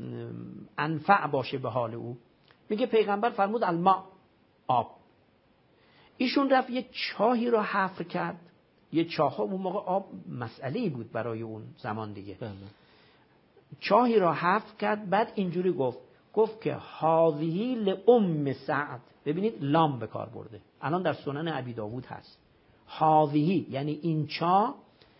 انفع باشه به حال او؟ میگه پیغمبر فرمود الماء، آب. ایشون رفت یه چاهی رو حفر کرد. یه چاه ها اون موقع آب مسئله‌ای بود برای اون زمان دیگه. بله. چاهی رو حفر کرد، بعد اینجوری گفت گفت که هذه لام سعد. ببینید لام به کار برده، الان در سنن ابی داوود هست. هذه یعنی این چاه،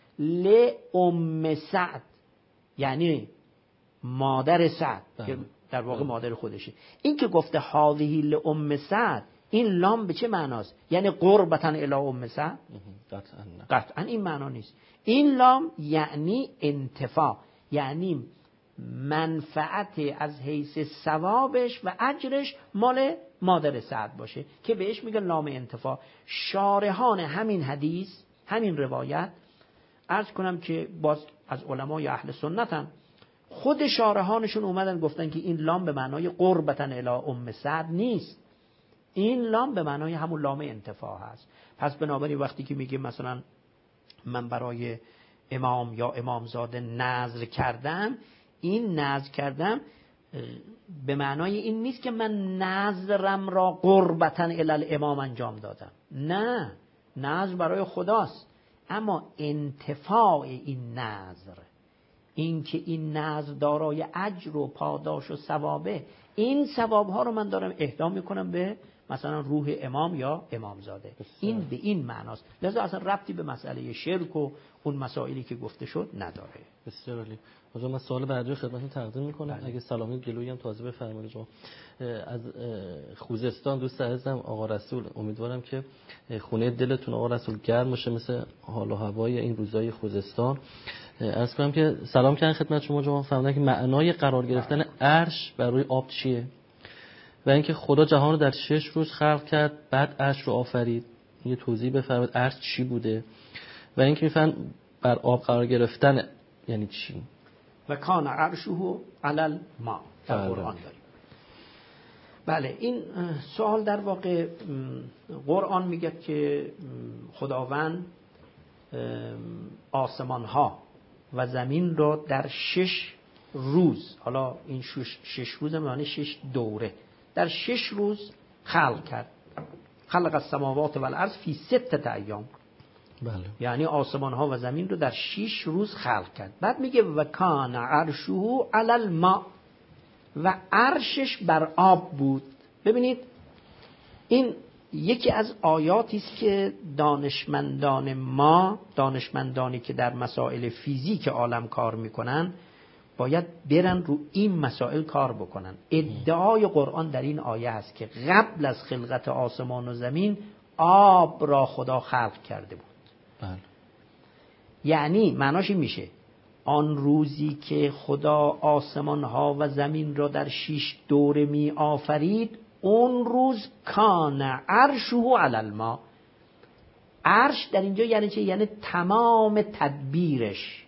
لام سعد یعنی مادر سعد که در واقع بله. مادر خودشه. این که گفته هذه لام سعد، این لام به چه معناست؟ یعنی قربتاً الی ام سعد؟ قطعاً این معنا نیست. این لام یعنی انتفاع، یعنی منفعت از حیث ثوابش و اجرش مال مادر سعد باشه که بهش میگه لام انتفاع. شارحان همین حدیث، همین روایت، عرض کنم که باز از علمای اهل سنتن، خود شارحانشون اومدن گفتن که این لام به معنای قربتاً الی ام سعد نیست، این لام به معنای همون لام انتفاع هست. پس بنابراین وقتی که میگه مثلا من برای امام یا امامزاده نذر کردم، این نذر کردم به معنای این نیست که من نذرم را قربتاً الی الامام انجام دادم. نه، نذر برای خداست، اما انتفاع این نذر، این که این نذر دارای اجر و پاداش و ثوابه، این ثوابها رو من دارم اهدا میکنم به مثلا روح امام یا امامزاده. این به این معناست. لذا اصلا ربطی به مسئله شرک و اون مسائلی که گفته شد نداره. بسیار عالی. حالا من سوال بعدی خدمتتون تقدیم میکنم. اگه سلامی جلویی هم تازه بفرمایید. شما از خوزستان دوست عزیزم آقا رسول، امیدوارم که خونه دلتون آقا رسول گرم باشه مثل حال و هوای این روزهای خوزستان. عرض کنم که سلام کردن خدمت شما. شما فهمیدن که معنای قرار گرفتن عرش بر روی آب چیه؟ و اینکه خدا جهان رو در شش روز خلق کرد، بعد عرش رو آفرید. یه توضیح بفرمایید عرش چی بوده؟ و اینکه میفهمن بر آب قرار گرفتن یعنی چی؟ و کان عرشه علی الماء در قرآن داریم. بله، این سوال در واقع قرآن میگه که خداوند آسمان ها و زمین را در شش روز، حالا این شش, شش روز معنی شش دوره، در شش روز خلق کرد. خلق السماوات و الارض فی ستة ایام. بله. یعنی آسمان ها و زمین رو در شش روز خلق کرد. بعد میگه و کان عرشه علی الماء، و عرشش بر آب بود. ببینید این یکی از آیاتی است که دانشمندان ما، دانشمندانی که در مسائل فیزیک عالم کار میکنن، باید برن رو این مسائل کار بکنن. ادعای قرآن در این آیه است که قبل از خلقت آسمان و زمین آب را خدا خلق کرده بود. بله. یعنی معناش این میشه آن روزی که خدا آسمان ها و زمین را در شش دوره می آفرید، اون روز کان عرشه علی الماء. عرش در اینجا یعنی چه؟ یعنی تمام تدبیرش،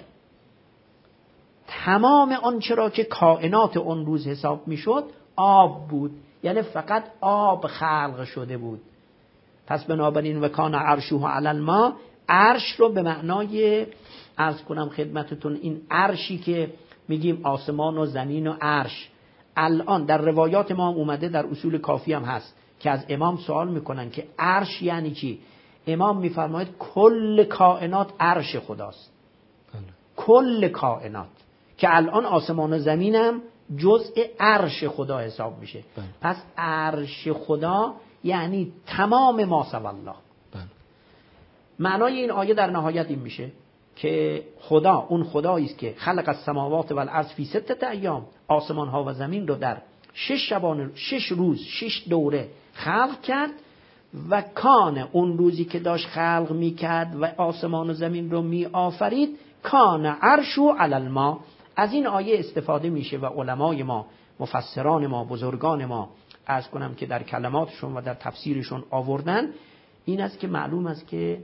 تمام آنچه را که کائنات اون روز حساب میشد آب بود. یعنی فقط آب خلق شده بود. پس بنابراین و کان عرشه علی الماء، عرش رو به معنای، عرض کنم خدمتتون، این عرشی که میگیم آسمان و زمین و عرش، الان در روایات ما هم اومده، در اصول کافی هم هست که از امام سوال میکنن که عرش یعنی چی؟ امام میفرماید کل کائنات عرش خداست. کل کائنات، که الان آسمان و زمینم جزء عرش خدا حساب میشه. بله. پس عرش خدا یعنی تمام ما سوی الله. بله. معنای این آیه در نهایت این میشه که خدا اون خدایی است که خلق السماوات و الارض فی ستة ایام، آسمان ها و زمین رو در شش شبانه، شش روز، شش دوره خلق کرد. و کان، اون روزی که داشت خلق میکرد و آسمان و زمین رو می آفرید، کان عرشو علی الماء. از این آیه استفاده میشه و علمای ما، مفسران ما، بزرگان ما عرض کنم که در کلماتشون و در تفسیرشون آوردن، این است که معلوم است که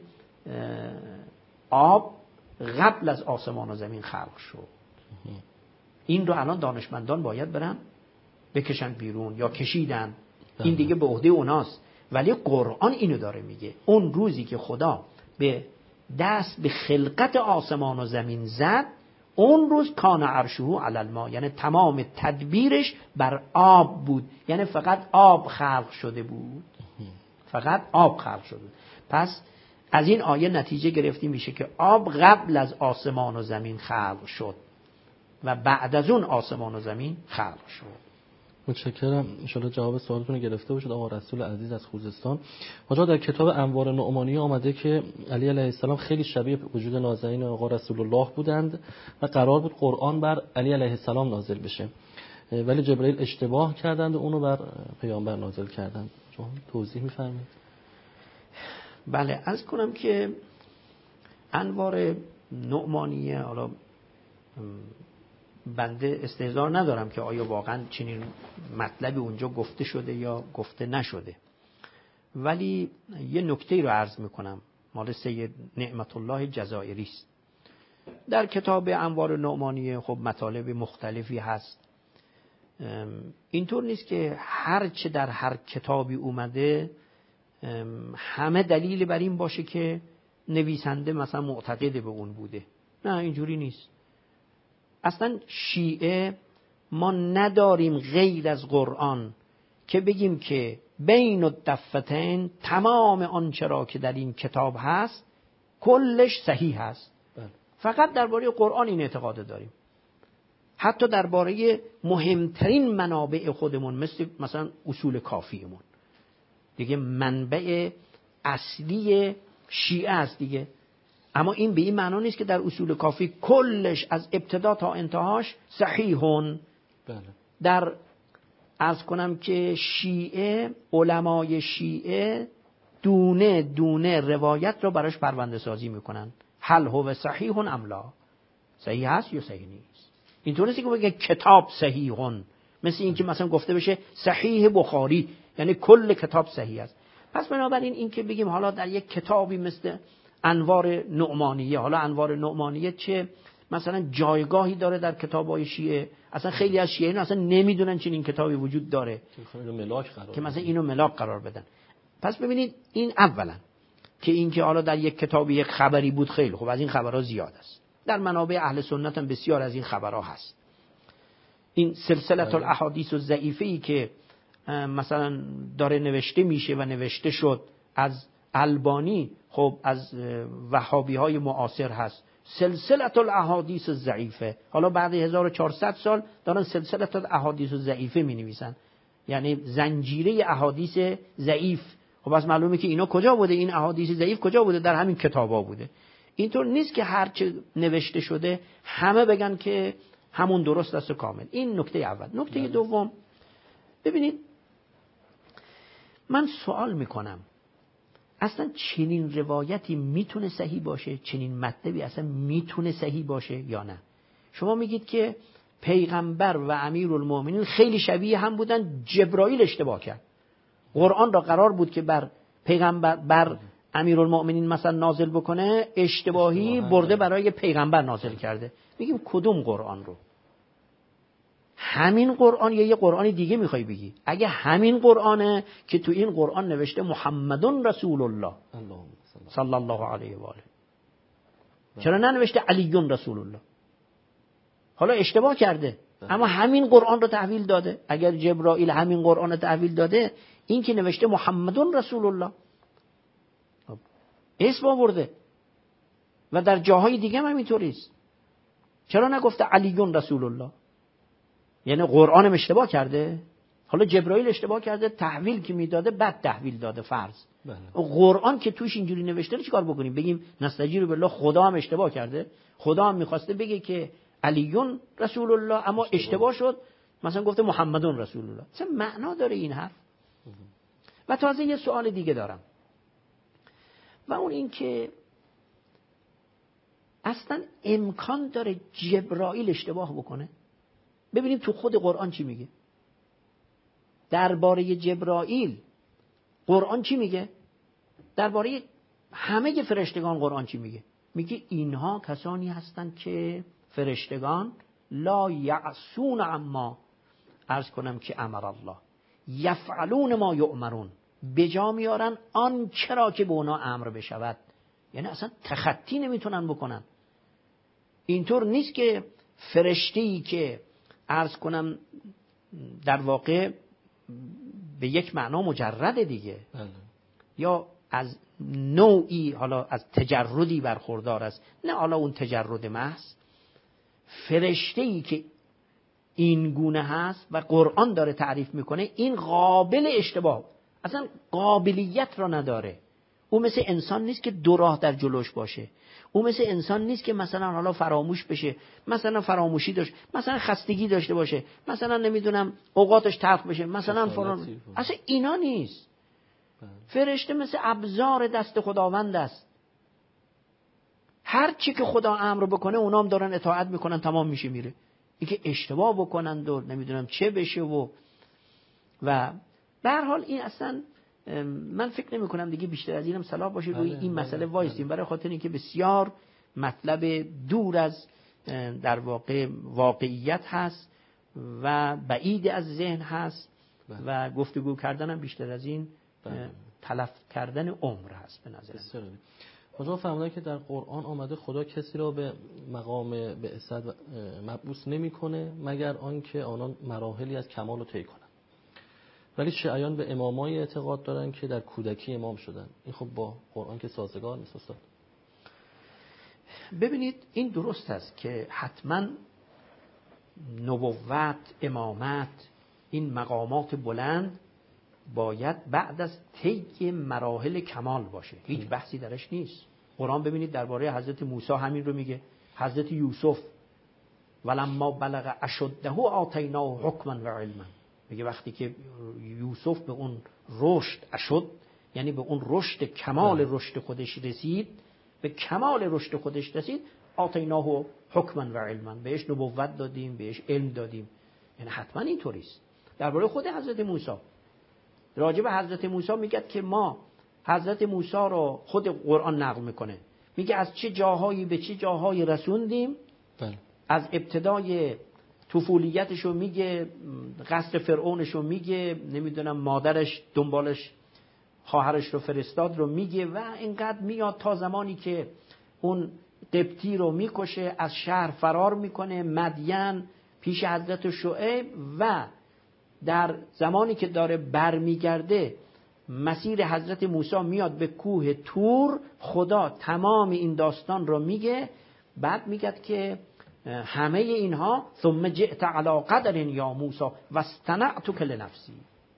آب قبل از آسمان و زمین خلق شد. این رو الان دانشمندان باید برن بکشن بیرون یا کشیدن، این دیگه به عهده اوناست. ولی قرآن اینو داره میگه اون روزی که خدا به دست به خلقت آسمان و زمین زد، اون روز کان عرشه علی الماء، یعنی تمام تدبیرش بر آب بود. یعنی فقط آب خلق شده بود، فقط آب خلق شده بود. پس از این آیه نتیجه گرفته میشه که آب قبل از آسمان و زمین خلق شد و بعد از اون آسمان و زمین خلق شد. متشکرم. ان شاء الله جواب سوالتون رو گرفته باشید آقا رسول عزیز از خوزستان. حاجا در کتاب انوار نعمانی آمده که علی علیه السلام خیلی شبیه وجود نازنین آقا رسول الله بودند و قرار بود قرآن بر علی علیه السلام نازل بشه، ولی جبرئیل اشتباه کردند و اونو بر پیامبر نازل کردند. شما توضیح می‌فرمایید؟ بله، عرض کنم که انوار نعمانیه، حالا بنده استحضار ندارم که آیا واقعا چنین مطلبی اونجا گفته شده یا گفته نشده، ولی یه نکته رو عرض میکنم، مال سید نعمت الله جزائری است. در کتاب انوار نعمانیه خب مطالب مختلفی هست. اینطور نیست که هر چه در هر کتابی اومده همه دلیل بر این باشه که نویسنده مثلا معتقد به اون بوده. نه، اینجوری نیست. اصلا شیعه ما نداریم غیر از قرآن که بگیم که بین الدفتین تمام آنچه را که در این کتاب هست کلش صحیح هست. بله. فقط درباره قرآن این اعتقاد داریم. حتی درباره مهمترین منابع خودمون مثل مثلا اصول کافیمون دیگه منبع اصلی شیعه است دیگه. اما این به این معنا نیست که در اصول کافی کلش از ابتدا تا انتهاش صحیحون. بله. در عرض کنم که شیعه، علمای شیعه دونه دونه روایت رو براش پرونده سازی میکنن. هل هو صحیحون ام لا، صحیح هست یا صحیح نیست. اینطور نیست که بگه کتاب صحیحون، مثل این که مثلا گفته بشه صحیح بخاری یعنی کل کتاب صحیح است. پس بنابراین این که بگیم حالا در یک کتابی مثل انوار نعمانیه، حالا انوار نعمانیه چه مثلا جایگاهی داره در کتاب‌های شیعه، اصلا خیلی از شیعیان اصلا نمیدونن چنین کتابی وجود داره اینو ملاک قرار که مثلا اینو ملاک قرار بدن. پس ببینید این اولا. که این که حالا در یک کتاب یک خبری بود، خیلی خب از این خبرها زیاد است. در منابع اهل سنت هم بسیار از این خبرها هست. این سلسله الاحادیث الضعیفه ای که مثلا داره نوشته میشه و نوشته شد از البانی، خب از وهابی های معاصر هست، سلسله الاحادیث الضعیفه. حالا بعد هزار و چهارصد سال دارن سلسله الاحادیث الضعیفه می نویسن، یعنی زنجیره احادیث ضعیف. خب از معلومه که اینا کجا بوده، این احادیث ضعیف کجا بوده؟ در همین کتابا بوده. اینطور نیست که هر چه نوشته شده همه بگن که همون درست است و کامل. این نکته اول. نکته بله. دوم، ببینید من سوال میکنم اصلا چنین روایتی میتونه صحیح باشه؟ چنین مطلبی اصلا میتونه صحیح باشه یا نه؟ شما میگید که پیغمبر و امیرالمومنین خیلی شبیه هم بودن، جبرائیل اشتباه کرد. قرآن را قرار بود که بر پیغمبر بر امیرالمومنین مثلا نازل بکنه، اشتباهی برده برای پیغمبر نازل کرده. میگیم کدوم قرآن رو؟ همین قرآن یا یه قرآن دیگه میخوای بگی؟ اگه همین قرآنه که تو این قرآن نوشته محمدun رسول الله صلی الله علیه و آله، چرا ننوشته علیون رسول الله؟ حالا اشتباه کرده اما همین قرآن رو تحویل داده. اگر جبرائیل همین قرآن رو تحویل داده، این که نوشته محمدun رسول الله اسم آورده و در جاهای دیگه هم همینطوری است. چرا نگفته علیون رسول الله؟ یعنی قرآنم اشتباه کرده. حالا جبرائیل اشتباه کرده، تحویل که میداده بد تحویل داده فرض. بله. قرآن که توش اینجوری نوشته رو چیکار بکنیم؟ بگیم نستجیر بالله خدا هم اشتباه کرده؟ خدا هم میخواسته بگه که علیون رسول الله اما اشتباه, اشتباه شد، مثلا گفته محمدun رسول الله. چه معنا داره این حرف؟ و تازه یه سوال دیگه دارم و اون این که اصلا امکان داره جبرائیل اشتباه بکنه؟ ببینیم تو خود قرآن چی میگه درباره جبرائیل. قرآن چی میگه درباره همه فرشتگان؟ قرآن چی میگه؟ میگه اینها کسانی هستند که فرشتگان لا یعصون عما، عرض کنم که امر الله، یفعلون ما یؤمرون، بجا میارن آن چرا که به اونا امر بشود. یعنی اصلا تخطی نمیتونن بکنن. اینطور نیست که فرشته‌ای که عرض کنم در واقع به یک معنا مجرد دیگه بله. یا از نوعی حالا از تجردی برخوردار است، نه حالا اون تجرد محض. فرشته‌ای که این گونه هست و قرآن داره تعریف میکنه، این قابل اشتباه، اصلا قابلیت را نداره. او مثل انسان نیست که دو راه در جلوش باشه. او مثل انسان نیست که مثلا حالا فراموش بشه، مثلا فراموشی داشت، مثلا خستگی داشته باشه، مثلا نمیدونم اوقاتش تلخ بشه، مثلا فرام... اصلا اینا نیست. فرشته مثل ابزار دست خداوند است. هر چی که خدا امر بکنه اونا هم دارن اطاعت میکنن، تمام میشه میره. این که اشتباه بکنند و نمیدونم چه بشه و و به هر حال این اصلا من فکر نمی کنم دیگه بیشتر از اینم صلاح باشه روی این مسئله وایسیم، برای خاطر اینکه بسیار مطلب دور از در واقع واقعیت هست و بعید از ذهن هست و گفتگو کردنم بیشتر از این تلف کردن عمر هست به نظر من. خدا فرمودن که در قرآن آمده خدا کسی را به مقام بعثت مبعوث نمیکنه مگر آنکه آنان مراحلی از کمال رو طی کنن. ولی شیعیان به امامای اعتقاد دارن که در کودکی امام شدن. این خب با قرآن که سازگار نیست استاد. ببینید این درست است که حتما نبوت، امامت، این مقامات بلند باید بعد از طی مراحل کمال باشه، هیچ بحثی درش نیست. قرآن ببینید درباره حضرت موسی همین رو میگه. حضرت یوسف ولما بلغ اشده آتیناه حکما و علما، میگه وقتی که یوسف به اون رشد اشد، یعنی به اون رشد کمال رشد خودش رسید، به کمال رشد خودش رسید، آتیناه حکما و علما، بهش نبوت دادیم، بهش علم دادیم. یعنی حتما اینطوری است. درباره خود حضرت موسی، راجع به حضرت موسی میگه که ما حضرت موسی رو خود قرآن نقل میکنه، میگه از چه جاهایی به چه جاهایی رسوندیم. بله. از ابتدای طفولیتشو میگه، قصر فرعونشو میگه، نمیدونم مادرش دنبالش خواهرش رو فرستاد رو میگه و اینقدر میاد تا زمانی که اون قبطی رو میکشه، از شهر فرار میکنه مدین پیش حضرت شعیب و در زمانی که داره برمیگرده مسیر حضرت موسی میاد به کوه طور. خدا تمام این داستان رو میگه، بعد میگه که همه اینها ثم جئت علی قدر یا موسی واصطنعتک لنفسی.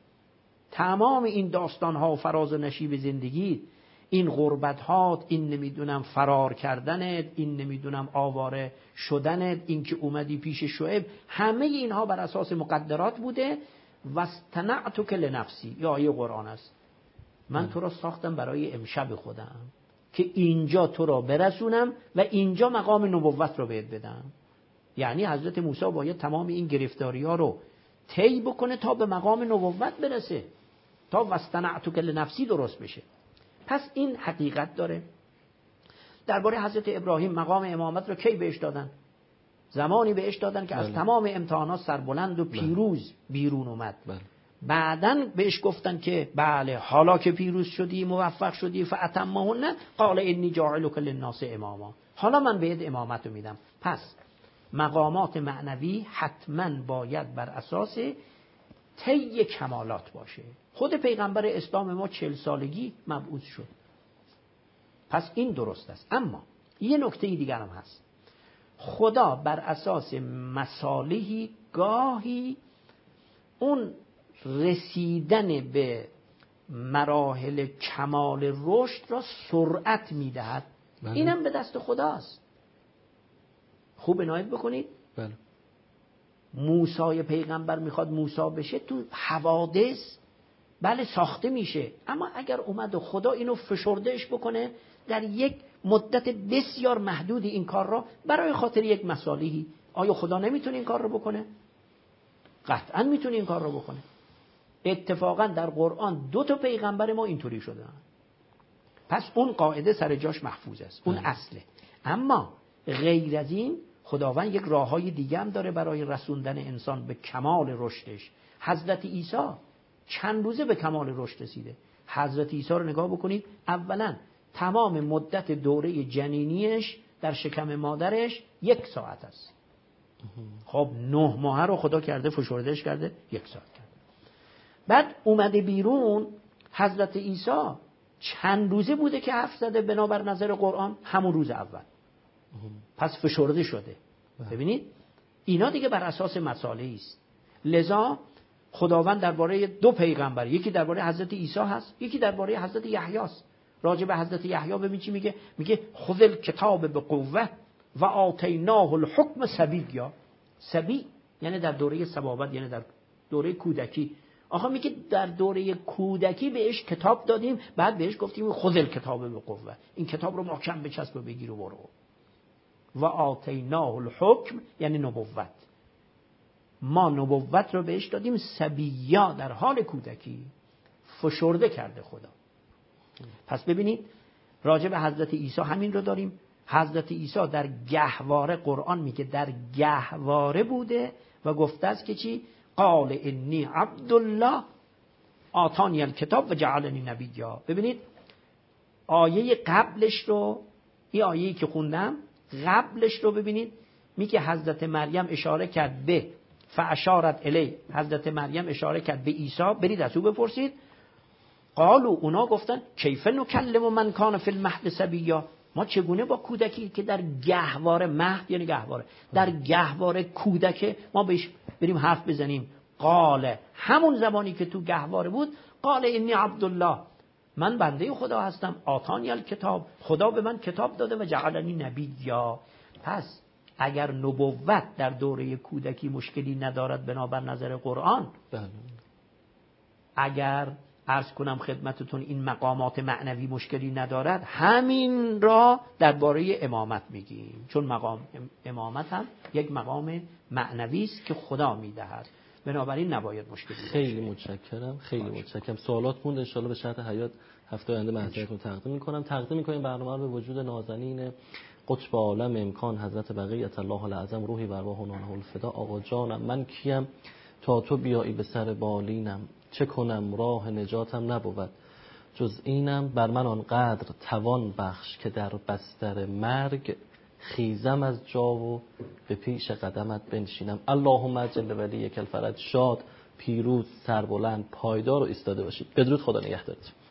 تمام این داستان ها و فراز و نشیب زندگی، این غربت ها، این نمیدونم فرار کردنت، این نمیدونم آواره شدنت، این که اومدی پیش شعیب، همه اینها بر اساس مقدرات بوده. واصطنعتک لنفسی، یا آیه قرآن است، من تو را ساختم برای امشب خودم که اینجا تو را برسونم و اینجا مقام نبوت رو بهت بدم. یعنی حضرت موسی باید تمام این گرفتاری ها رو طی بکنه تا به مقام نبوت برسه، تا واصطنعتک لنفسی درست بشه. پس این حقیقت داره. درباره حضرت ابراهیم مقام امامت رو کی بهش دادن؟ زمانی بهش دادن که از تمام امتحانات سربلند و پیروز بیرون اومد. بعدن بهش گفتن که بله حالا که پیروز شدی، موفق شدی، فاتمهن قال انی جاعلک للناس اماما، حالا من بهت امامت رو میدم. پس مقامات معنوی حتما باید بر اساس طی کمالات باشه. خود پیغمبر اسلام ما چهل سالگی مبعوث شد، پس این درست است. اما یه نکته دیگر هم هست، خدا بر اساس مصالحی گاهی اون رسیدن به مراحل کمال رشد را سرعت میدهد. اینم به دست خداست. خوب عنایت بکنید. بله. موسی پیغمبر میخواد موسی بشه تو حوادث بله ساخته میشه، اما اگر اومد و خدا اینو فشردهش بکنه در یک مدت بسیار محدودی این کار را برای خاطر یک مصالحی، آیا خدا نمیتونه این کار رو بکنه؟ قطعا میتونه این کار رو بکنه. اتفاقا در قرآن دو تا پیغمبر ما اینطوری شدن. پس اون قاعده سر جاش محفوظ است، اون اصله. اما غیر از این خداوند یک راههای دیگه هم داره برای رسوندن انسان به کمال رشدش. حضرت عیسی چند روزه به کمال رشد رسیده. حضرت عیسی رو نگاه بکنید، اولا تمام مدت دوره جنینیش در شکم مادرش یک ساعت است. خب نه ماه رو خدا کرده فشردهش کرده یک ساعت کرده. بعد اومده بیرون حضرت عیسی چند روزه بوده که حرف زده بنابر نظر قرآن؟ همون روز اول. پس فشرده شده. ببینید اینا دیگه بر اساس مصالحی است. لذا خداوند درباره دو پیغمبر، یکی درباره حضرت عیسی هست، یکی درباره حضرت یحیی است. راجع به حضرت یحیی ببین چی میگه، میگه خذ الکتاب بقوه و آتیناه الحکم صبیا. صبی یعنی در دوره صبابت، یعنی در دوره کودکی. آخه میگه در دوره کودکی بهش کتاب دادیم، بعد بهش گفتیم خذ الکتاب بقوه، این کتاب رو محکم بچسب و بگیر و برو. و آتیناه الحکم یعنی نبوت، ما نبوت رو بهش دادیم صبیا، در حال کودکی فشرده کرده خدا. پس ببینید راجع به حضرت عیسی همین رو داریم. حضرت عیسی در گهواره، قرآن میگه در گهواره بوده و گفته است که چی؟ قال انی عبدالله آتانی الکتاب و جعلنی نبیا. ببینید آیه قبلش رو، این آیه‌ای که خوندم قبلش رو ببینید، میگه حضرت مریم اشاره کرد به فاشارت الی، حضرت مریم اشاره کرد به عیسی، برید از او بپرسید. قالو اونا گفتن کیف نکلم من کان فی المهد صبیا، ما چگونه با کودکی که در گهواره، مهد یعنی گهواره، در گهواره کودک ما بهش بریم حرف بزنیم؟ قال همون زمانی که تو گهواره بود، قال انی عبدالله، من بنده خدا هستم، آتانی الکتاب، خدا به من کتاب داده و جعلنی نبیا. پس اگر نبوت در دوره کودکی مشکلی ندارد بنابر نظر قرآن، اگر عرض کنم خدمتتون این مقامات معنوی مشکلی ندارد، همین را درباره امامت میگیم، چون مقام امامت هم یک مقام معنوی است که خدا میدهد، بنابراین نباید مشکلی داشته. خیلی متشکرم، خیلی متشکرم. سوالات موند، ان شاءالله به شرط حیات هفته آینده محضرتون تقدیم میکنم. تقدیم میکنیم برنامه رو به وجود نازنین قطب عالم امکان حضرت بقیت الله العظم روحی و ارواح اونها الفدا. آقا جانم من کیم تا تو بیایی به سر بالینم، چه کنم راه نجاتم نبود، جز اینم بر من آنقدر توان بخش که در بستر مرگ خیزم از جا و به پیش قدمت بنشینم. اللهم اجل ولی کل فرج. شاد، پیروز، سربلند، پایدار و ایستاده باشید. بدرود، خدا نگهدارتون.